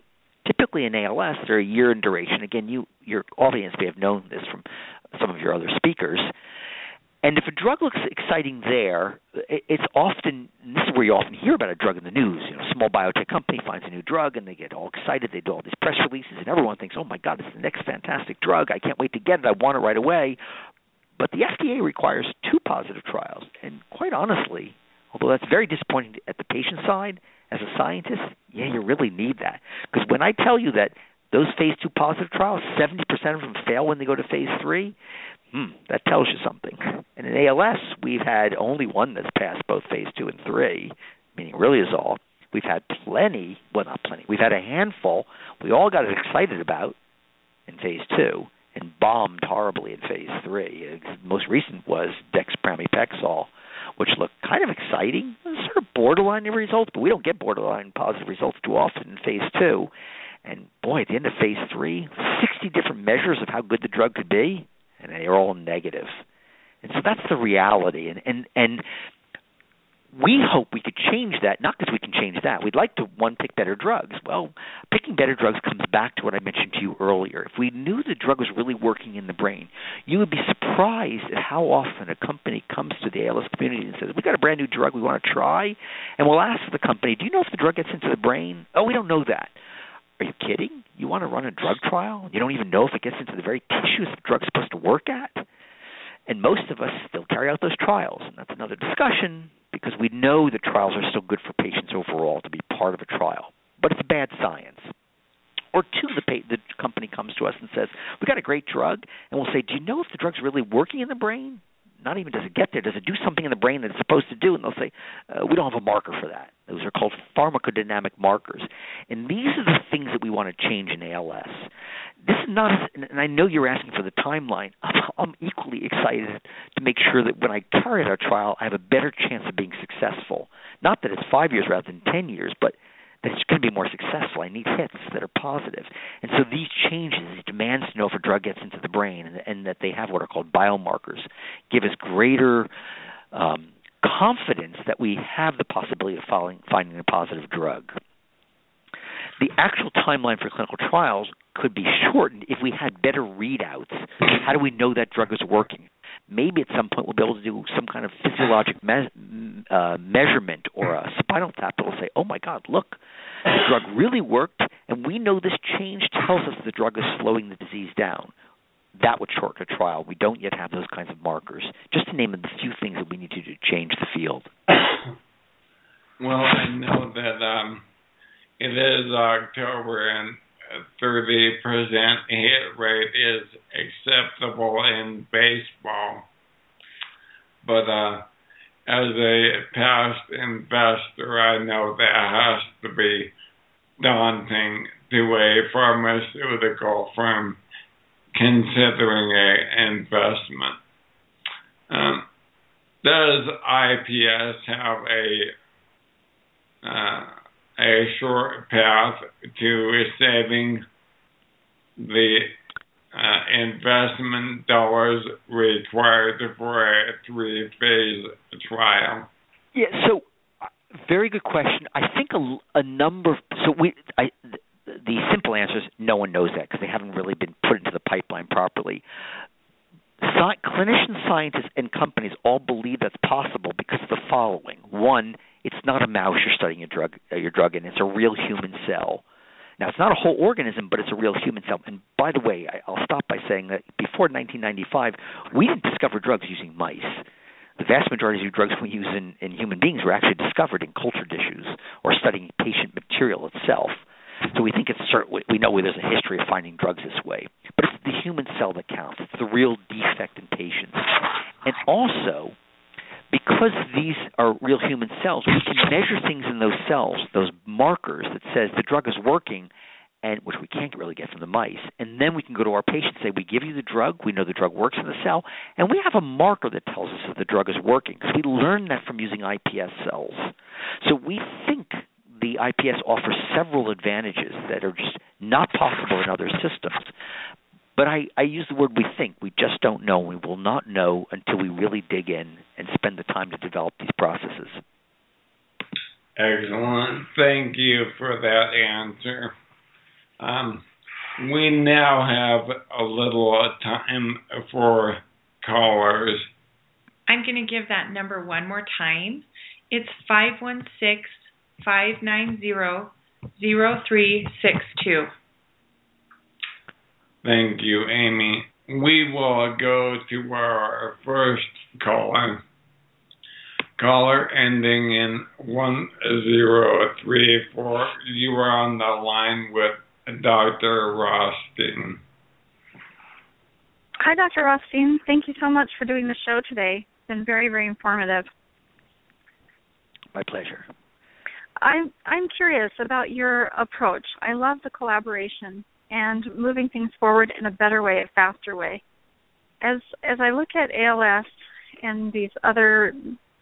Typically in A L S, they're a year in duration. Again, you your audience may have known this from some of your other speakers. And if a drug looks exciting there, it's often, and this is where you often hear about a drug in the news. You know, a small biotech company finds a new drug, and they get all excited. They do all these press releases, and everyone thinks, oh, my God, it's the next fantastic drug. I can't wait to get it. I want it right away. But the F D A requires two positive trials. And quite honestly, although that's very disappointing at the patient side, as a scientist, yeah, you really need that. Because when I tell you that those phase two positive trials, seventy percent of them fail when they go to phase three, Hmm, that tells you something. And in A L S, we've had only one that's passed both phase two and three, meaning riluzole. We've had plenty, well, not plenty, we've had a handful we all got excited about in phase two and bombed horribly in phase three. The most recent was dexpramipexole, which looked kind of exciting. It was sort of borderline results, but we don't get borderline positive results too often in phase two. And boy, at the end of phase three, sixty different measures of how good the drug could be, and they are all negative. And so that's the reality. And, and, and we hope we could change that, not because we can change that. We'd like to, one, pick better drugs. Well, picking better drugs comes back to what I mentioned to you earlier. If we knew the drug was really working in the brain, you would be surprised at how often a company comes to the A L S community and says, we got a brand new drug we want to try. And we'll ask the company, do you know if the drug gets into the brain? Oh, we don't know that. Are you kidding? You want to run a drug trial? You don't even know if it gets into the very tissues the drug's supposed to work at? And most of us still carry out those trials, and that's another discussion because we know the trials are still good for patients overall to be part of a trial. But it's bad science. Or two, the, pa- the company comes to us and says, we got a great drug, and we'll say, do you know if the drug's really working in the brain? Not even does it get there. Does it do something in the brain that it's supposed to do? And they'll say, uh, we don't have a marker for that. Those are called pharmacodynamic markers. And these are the things that we want to change in A L S. This is not, and I know you're asking for the timeline. I'm equally excited to make sure that when I carry out our trial, I have a better chance of being successful. Not that it's five years rather than ten years, but that it's going to be more successful. I need hits that are positive. And so these changes, these demands to know if a drug gets into the brain and, and that they have what are called biomarkers, give us greater um, confidence that we have the possibility of following, finding a positive drug. The actual timeline for clinical trials could be shortened if we had better readouts. How do we know that drug is working? Maybe at some point we'll be able to do some kind of physiologic me- uh, measurement or a spinal tap that will say, oh, my God, look, the drug really worked, and we know this change tells us the drug is slowing the disease down. That would shorten a trial. We don't yet have those kinds of markers, just to name a few things that we need to do to change the field.
Well, I know that um, it is October, and thirty percent hit rate is acceptable in baseball. But uh, as a past investor, I know that has to be daunting to a pharmaceutical firm considering an investment. Um, does I P S have a uh, a short path to saving the uh, investment dollars required for a three-phase trial?
Yeah, so uh, very good question. I think a, a number of, so we, I, the simple answer is no one knows that because they haven't really been put into the pipeline properly. Sci- clinicians, scientists, and companies all believe that's possible because of the following. One, it's not a mouse you're studying your drug, uh, your drug in. It's a real human cell. Now, it's not a whole organism, but it's a real human cell. And by the way, I, I'll stop by saying that before nineteen ninety-five, we didn't discover drugs using mice. The vast majority of drugs we use in, in human beings were actually discovered in culture tissues or studying patient material itself. So we think it's certain, we know there's a history of finding drugs this way. But it's the human cell that counts. It's the real defect in patients. And also, because these are real human cells, we can measure things in those cells, those markers that says the drug is working, and which we can't really get from the mice. And then we can go to our patient and say, we give you the drug, we know the drug works in the cell, and we have a marker that tells us if the drug is working, because we learned that from using I P S cells. So we think the I P S offers several advantages that are just not possible in other systems. But I, I use the word we think. We just don't know. We will not know until we really dig in and spend the time to develop these processes.
Excellent. Thank you for that answer. Um, we now have a little time for callers.
I'm going to give that number one more time. It's five one six, five nine zero, zero three six two.
Thank you, Amy. We will go to our first caller. Caller ending in one zero three four. You are on the line with Doctor Rothstein.
Hi, Doctor Rothstein. Thank you so much for doing the show today. It's been very, very informative.
My pleasure.
I'm I'm curious about your approach. I love the collaboration and moving things forward in a better way, a faster way. As as I look at A L S and these other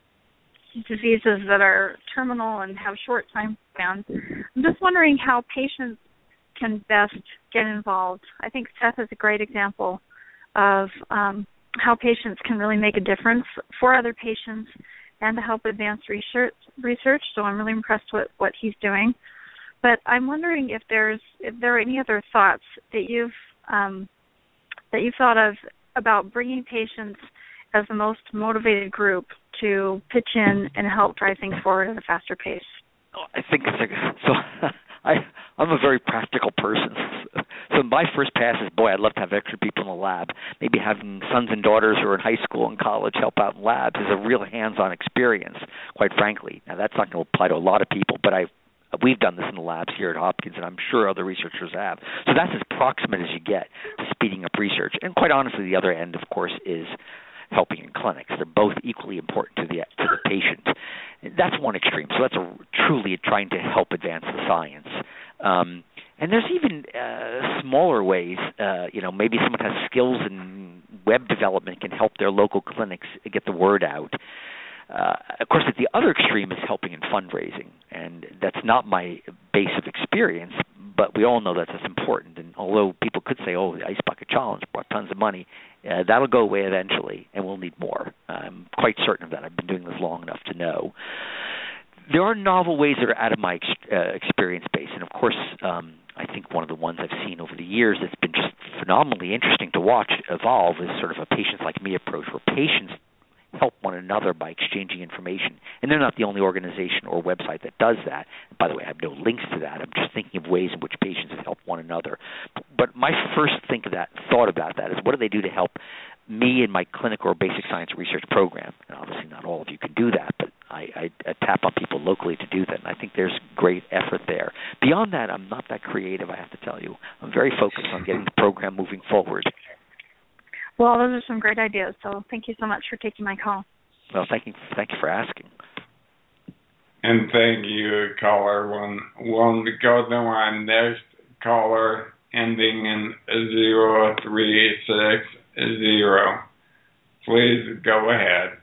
diseases that are terminal and have short time spans, I'm just wondering how patients can best get involved. I think Seth is a great example of um, how patients can really make a difference for other patients and to help advance research. Research. So I'm really impressed with what he's doing. But I'm wondering if there's if there are any other thoughts that you've um, that you've thought of about bringing patients as the most motivated group to pitch in and help drive things forward at a faster pace.
I think it's like, so. I I'm a very practical person. So my first pass is, boy, I'd love to have extra people in the lab. Maybe having sons and daughters who are in high school and college help out in labs is a real hands-on experience, quite frankly. Now, that's not going to apply to a lot of people, but I've We've done this in the labs here at Hopkins, and I'm sure other researchers have. So that's as proximate as you get to speeding up research. And quite honestly, the other end, of course, is helping in clinics. They're both equally important to the to the patient. That's one extreme. So that's a, truly trying to help advance the science. Um, and there's even uh, smaller ways. Uh, you know, maybe someone has skills in web development, can help their local clinics get the word out. Uh, of course, at the other extreme is helping in fundraising, and that's not my base of experience, but we all know that that's important. And although people could say, oh, the Ice Bucket Challenge brought tons of money, uh, that'll go away eventually, and we'll need more. I'm quite certain of that. I've been doing this long enough to know. There are novel ways that are out of my ex- uh, experience base, and of course, um, I think one of the ones I've seen over the years that's been just phenomenally interesting to watch evolve is sort of a patients like me approach, where patients help one another by exchanging information. And they're not the only organization or website that does that. And by the way, I have no links to that. I'm just thinking of ways in which patients have helped one another. But my first think of that, thought about that is, what do they do to help me in my clinical or basic science research program? And obviously not all of you can do that, but I, I, I tap on people locally to do that, and I think there's great effort there. Beyond that, I'm not that creative, I have to tell you. I'm very focused on getting the program moving forward.
Well, those are some great ideas, so thank you so much for taking my call.
Well, thank you, thank you for asking.
And thank you, caller. One, one to go to our next caller, ending in zero three six zero. Please go ahead.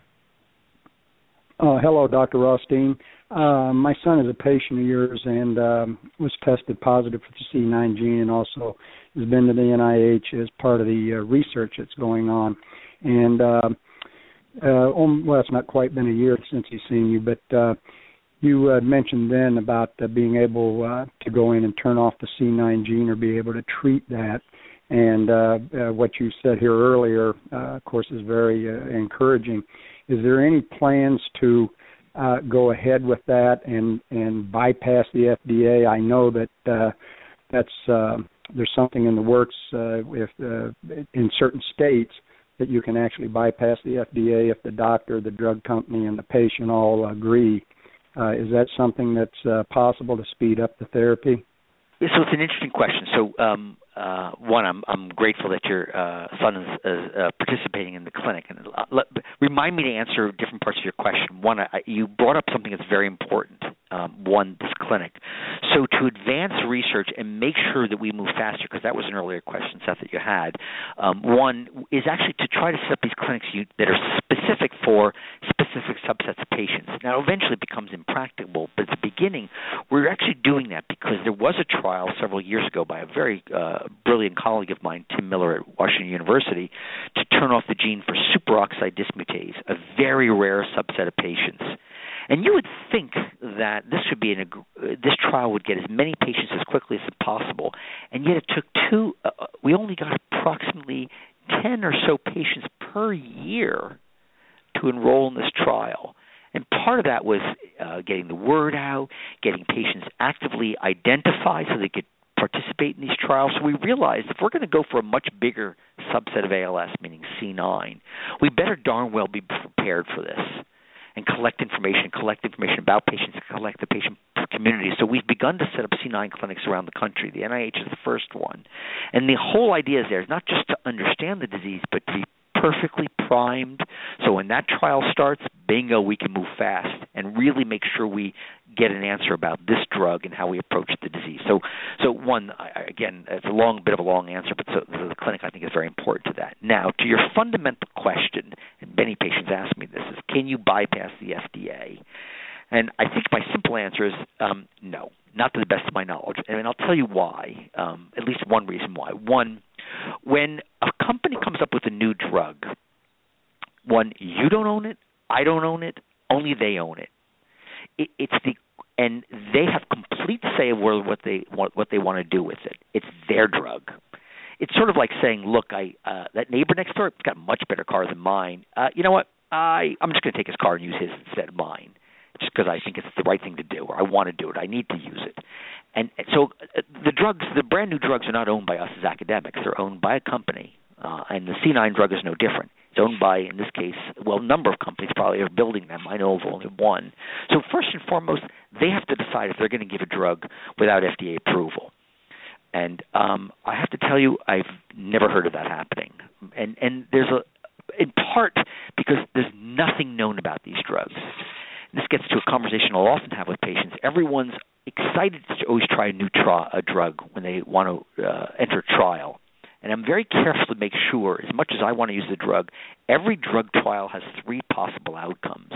Uh, hello, Doctor Rothstein. Uh, my son is a patient of yours and um, was tested positive for the C nine gene, and also has been to the N I H as part of the uh, research that's going on. And, uh, uh, well, it's not quite been a year since he's seen you, but uh, you uh, mentioned then about uh, being able uh, to go in and turn off the C nine gene or be able to treat that. And uh, uh, what you said here earlier, uh, of course, is very uh, encouraging. Is there any plans to uh, go ahead with that and, and bypass the F D A? I know that uh, that's uh, there's something in the works uh, if uh, in certain states that you can actually bypass the F D A if the doctor, the drug company, and the patient all agree. Uh, is that something that's uh, possible to speed up the therapy?
So it's an interesting question. So um, uh, one, I'm, I'm grateful that your uh, son is uh, participating in the clinic. And let, remind me to answer different parts of your question. One, I, you brought up something that's very important. Um, one, this clinic. So to advance research and make sure that we move faster, because that was an earlier question, Seth, that you had. Um, one is actually to try to set up these clinics you, that are specific for specific subsets of patients. Now, eventually it becomes impracticable, but at the beginning, we're actually doing that because there was a trial several years ago by a very uh, brilliant colleague of mine, Tim Miller at Washington University, to turn off the gene for superoxide dismutase, a very rare subset of patients. And you would think that this would be an, this trial would get as many patients as quickly as possible, and yet it took two. Uh, we only got approximately ten or so patients per year to enroll in this trial. And part of that was uh, getting the word out, getting patients actively identified so they could participate in these trials. So we realized if we're going to go for a much bigger subset of A L S, meaning C nine, we better darn well be prepared for this and collect information, collect information about patients, collect the patient community. So we've begun to set up C nine clinics around the country. The N I H is the first one. And the whole idea is there is not just to understand the disease, but to be perfectly primed. So when that trial starts, bingo, we can move fast and really make sure we get an answer about this drug and how we approach the disease. So, so one, again, it's a long bit of a long answer, but so the clinic, I think, is very important to that. Now, to your fundamental question, and many patients ask me this, is can you bypass the F D A? And I think my simple answer is um, no, not to the best of my knowledge. And I'll tell you why, um, at least one reason why. One, when a company comes up with a new drug, one, you don't own it, I don't own it, only they own it. it it's the and they have complete say of what they what, what they want to do with it. It's their drug. It's sort of like saying, look, I uh, that neighbor next door has got a much better car than mine. Uh, you know what? I I'm just going to take his car and use his instead of mine, just because I think it's the right thing to do, or I want to do it. I need to use it. And so uh, the drugs, the brand new drugs, are not owned by us as academics. They're owned by a company, uh, and the C nine drug is no different. It's owned by, in this case, well, a number of companies probably are building them. I know of only one. So first and foremost, they have to decide if they're going to give a drug without F D A approval. And um, I have to tell you, I've never heard of that happening. And and there's a, in part because there's nothing known about these drugs. This gets to a conversation I'll often have with patients. Everyone's excited to always try a new tri- a drug when they want to uh, enter a trial. And I'm very careful to make sure, as much as I want to use the drug, every drug trial has three possible outcomes.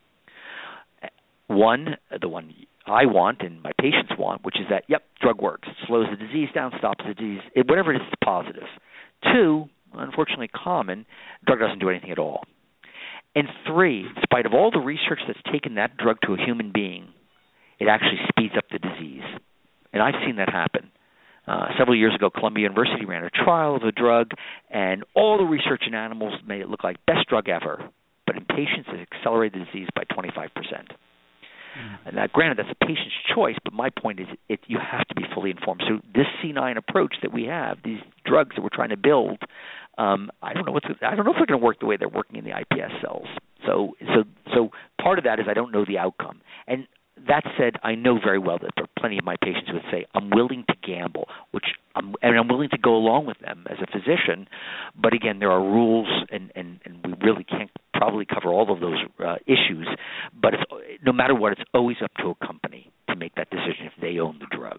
One, the one I want and my patients want, which is that, yep, drug works. It slows the disease down, stops the disease, it, whatever it is, it's positive. Two, unfortunately common, drug doesn't do anything at all. And three, in spite of all the research that's taken that drug to a human being, it actually speeds up the disease. And I've seen that happen. Uh, several years ago, Columbia University ran a trial of a drug, and all the research in animals made it look like best drug ever. But in patients, it accelerated the disease by twenty-five percent. Mm-hmm. And now, granted, that's a patient's choice, but my point is it, you have to be fully informed. So this C nine approach that we have, these drugs that we're trying to build, um, I don't know what's, I don't know if they're going to work the way they're working in the I P S cells. So, so, so part of that is I don't know the outcome. And that said, I know very well that there are plenty of my patients who would say, I'm willing to gamble, which I'm, and I'm willing to go along with them as a physician. But again, there are rules, and, and, and we really can't probably cover all of those uh, issues. But it's, no matter what, it's always up to a company to make that decision if they own the drug.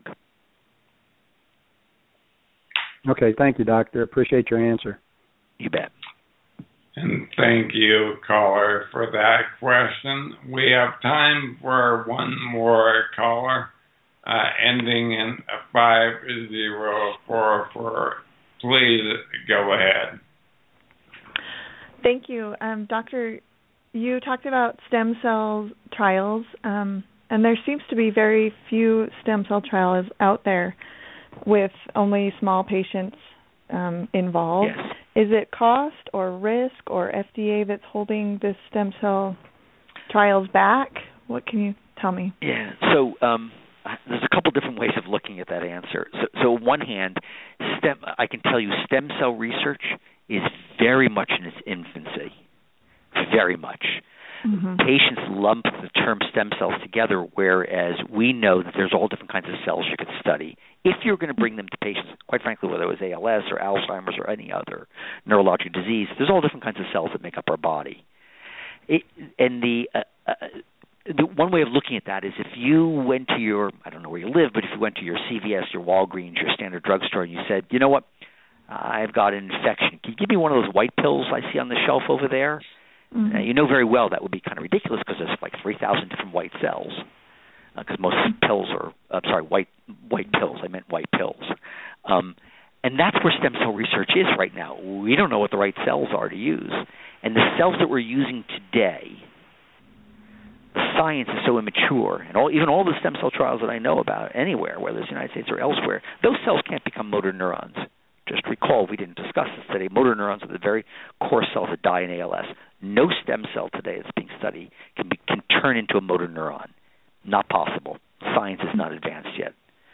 Okay, thank you, Doctor. Appreciate your answer.
You bet.
And thank you, caller, for that question. We have time for one more caller, uh, ending in five zero four four. Please go ahead.
Thank you. Um, Doctor, you talked about stem cell trials, um, and there seems to be very few stem cell trials out there with only small patients um, involved.
Yes.
Is it cost or risk or F D A that's holding the stem cell trials back? What can you tell me?
Yeah, so um, there's a couple different ways of looking at that answer. So, so on one hand, stem, I can tell you stem cell research is very much in its infancy, very much. Mm-hmm. Patients lump the term stem cells together, whereas we know that there's all different kinds of cells you could study. If you're going to bring them to patients, quite frankly, whether it was A L S or Alzheimer's or any other neurologic disease, there's all different kinds of cells that make up our body. It, and the, uh, uh, the one way of looking at that is if you went to your, I don't know where you live, but if you went to your C V S, your Walgreens, your standard drugstore, and you said, you know what, I've got an infection. Can you give me one of those white pills I see on the shelf over there? Mm-hmm. Uh, you know very well that would be kind of ridiculous because there's like three thousand different white cells. Because uh, most pills are, I'm sorry, white white pills. I meant white pills. Um, and that's where stem cell research is right now. We don't know what the right cells are to use. And the cells that we're using today, the science is so immature, and all, even all the stem cell trials that I know about anywhere, whether it's the United States or elsewhere, those cells can't become motor neurons. Just recall, we didn't discuss this today. Motor neurons are the very core cells that die in A L S. No stem cell today that's being studied can be, can turn into a motor neuron. Not possible. Science is not advanced yet.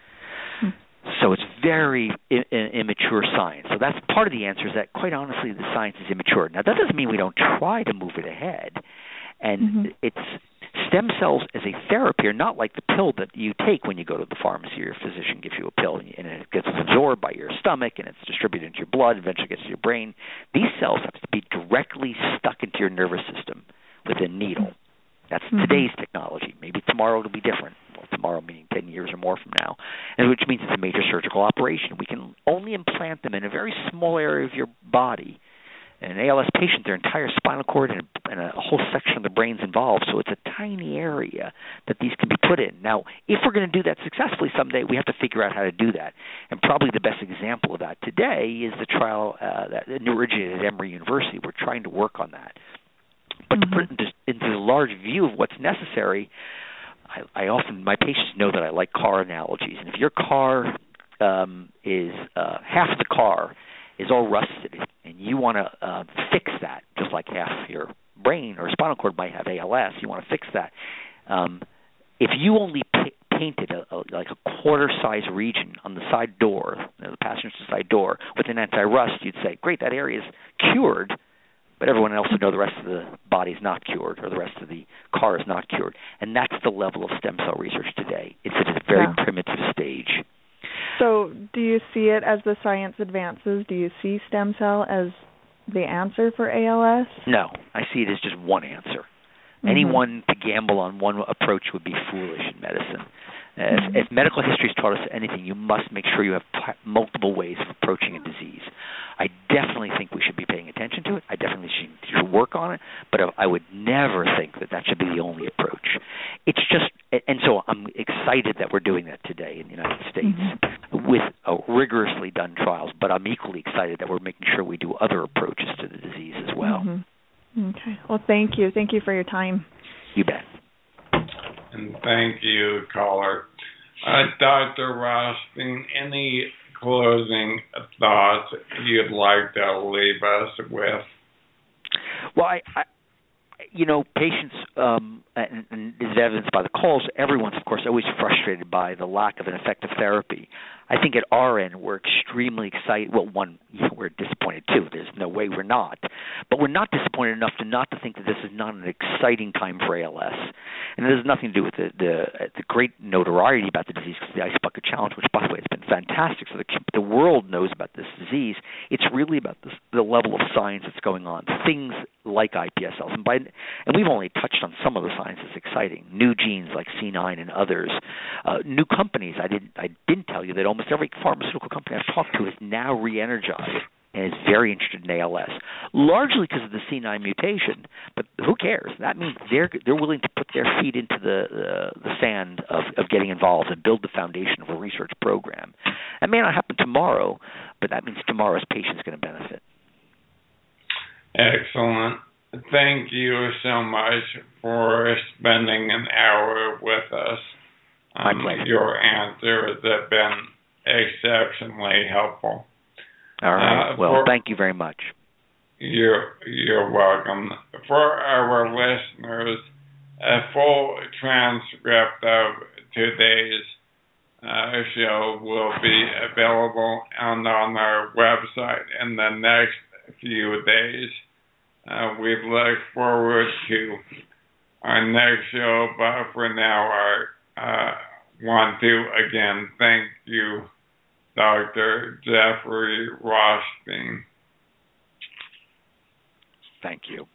So it's very I- I- immature science. So that's part of the answer, is that, quite honestly, the science is immature. Now, that doesn't mean we don't try to move it ahead. And mm-hmm. it's stem cells as a therapy are not like the pill that you take when you go to the pharmacy, or your physician gives you a pill, and it gets absorbed by your stomach, and it's distributed into your blood, eventually gets to your brain. These cells have to be directly stuck into your nervous system with a needle. That's mm-hmm. today's technology. Maybe tomorrow it'll be different. Well, tomorrow meaning ten years or more from now, and which means it's a major surgical operation. We can only implant them in a very small area of your body. In an A L S patient, their entire spinal cord and a, and a whole section of the brain's involved, so it's a tiny area that these can be put in. Now, if we're going to do that successfully someday, we have to figure out how to do that. And probably the best example of that today is the trial uh, that originated at Emory University. We're trying to work on that. But mm-hmm. to put it into, into the large view of what's necessary, I, I often, my patients know that I like car analogies. And if your car um, is, uh, half of the car is all rusted, and you want to uh, fix that, just like half your brain or spinal cord might have A L S, you want to fix that. Um, if you only pa- painted a, a, like a quarter-size region on the side door, you know, the passenger side door, with an anti-rust, you'd say, great, that area is cured, but everyone else would know the rest of the body is not cured, or the rest of the car is not cured. And that's the level of stem cell research today. It's at a very yeah. primitive stage.
So do you see it as the science advances? Do you see stem cell as the answer for A L S?
No, I see it as just one answer. Mm-hmm. Anyone to gamble on one approach would be foolish in medicine. If, mm-hmm. if medical history has taught us anything, you must make sure you have p- multiple ways of approaching a disease. I definitely think we should be paying attention to it. I definitely should, should work on it, but I would never think that that should be the only approach. It's just, and so I'm excited that we're doing that today in the United States mm-hmm. with uh, rigorously done trials, but I'm equally excited that we're making sure we do other approaches to the disease as well.
Mm-hmm. Okay. Well, thank you. Thank you for your time.
You bet.
And thank you, caller. Uh, Doctor Rothstein, any closing thoughts you'd like to leave us with?
Well, I, I you know, patients, um, and, and is evidenced by the calls, everyone's, of course, always frustrated by the lack of an effective therapy. I think at our end, we're extremely excited. Well, one, we're disappointed, too. There's no way we're not. But we're not disappointed enough to not to think that this is not an exciting time for A L S. And it has nothing to do with the, the, the great notoriety about the disease, because the Ice Bucket Challenge, which, by the way, has been fantastic, so the, the world knows about this disease. It's really about this, the level of science that's going on, things like I P S Ls. And, by, and we've only touched on some of the science that's exciting, new genes like C nine and others, uh, new companies. I didn't, I didn't tell you that almost every pharmaceutical company I've talked to is now re-energized and is very interested in A L S, largely because of the C nine mutation. But who cares? That means they're they're willing to put their feet into the uh, the sand of, of getting involved and build the foundation of a research program. That may not happen tomorrow, but that means tomorrow's patient is going to benefit.
Excellent. Thank you so much for spending an hour with us. Um,
My pleasure.
Your answers have been exceptionally helpful.
All right. Uh, well,
for,
thank you very much.
You're, you're welcome. For our listeners, a full transcript of today's uh, show will be available on, on our website in the next few days. Uh, we look forward to our next show, but for now, I uh, want to again thank you, Doctor Jeffrey Rothstein.
Thank you.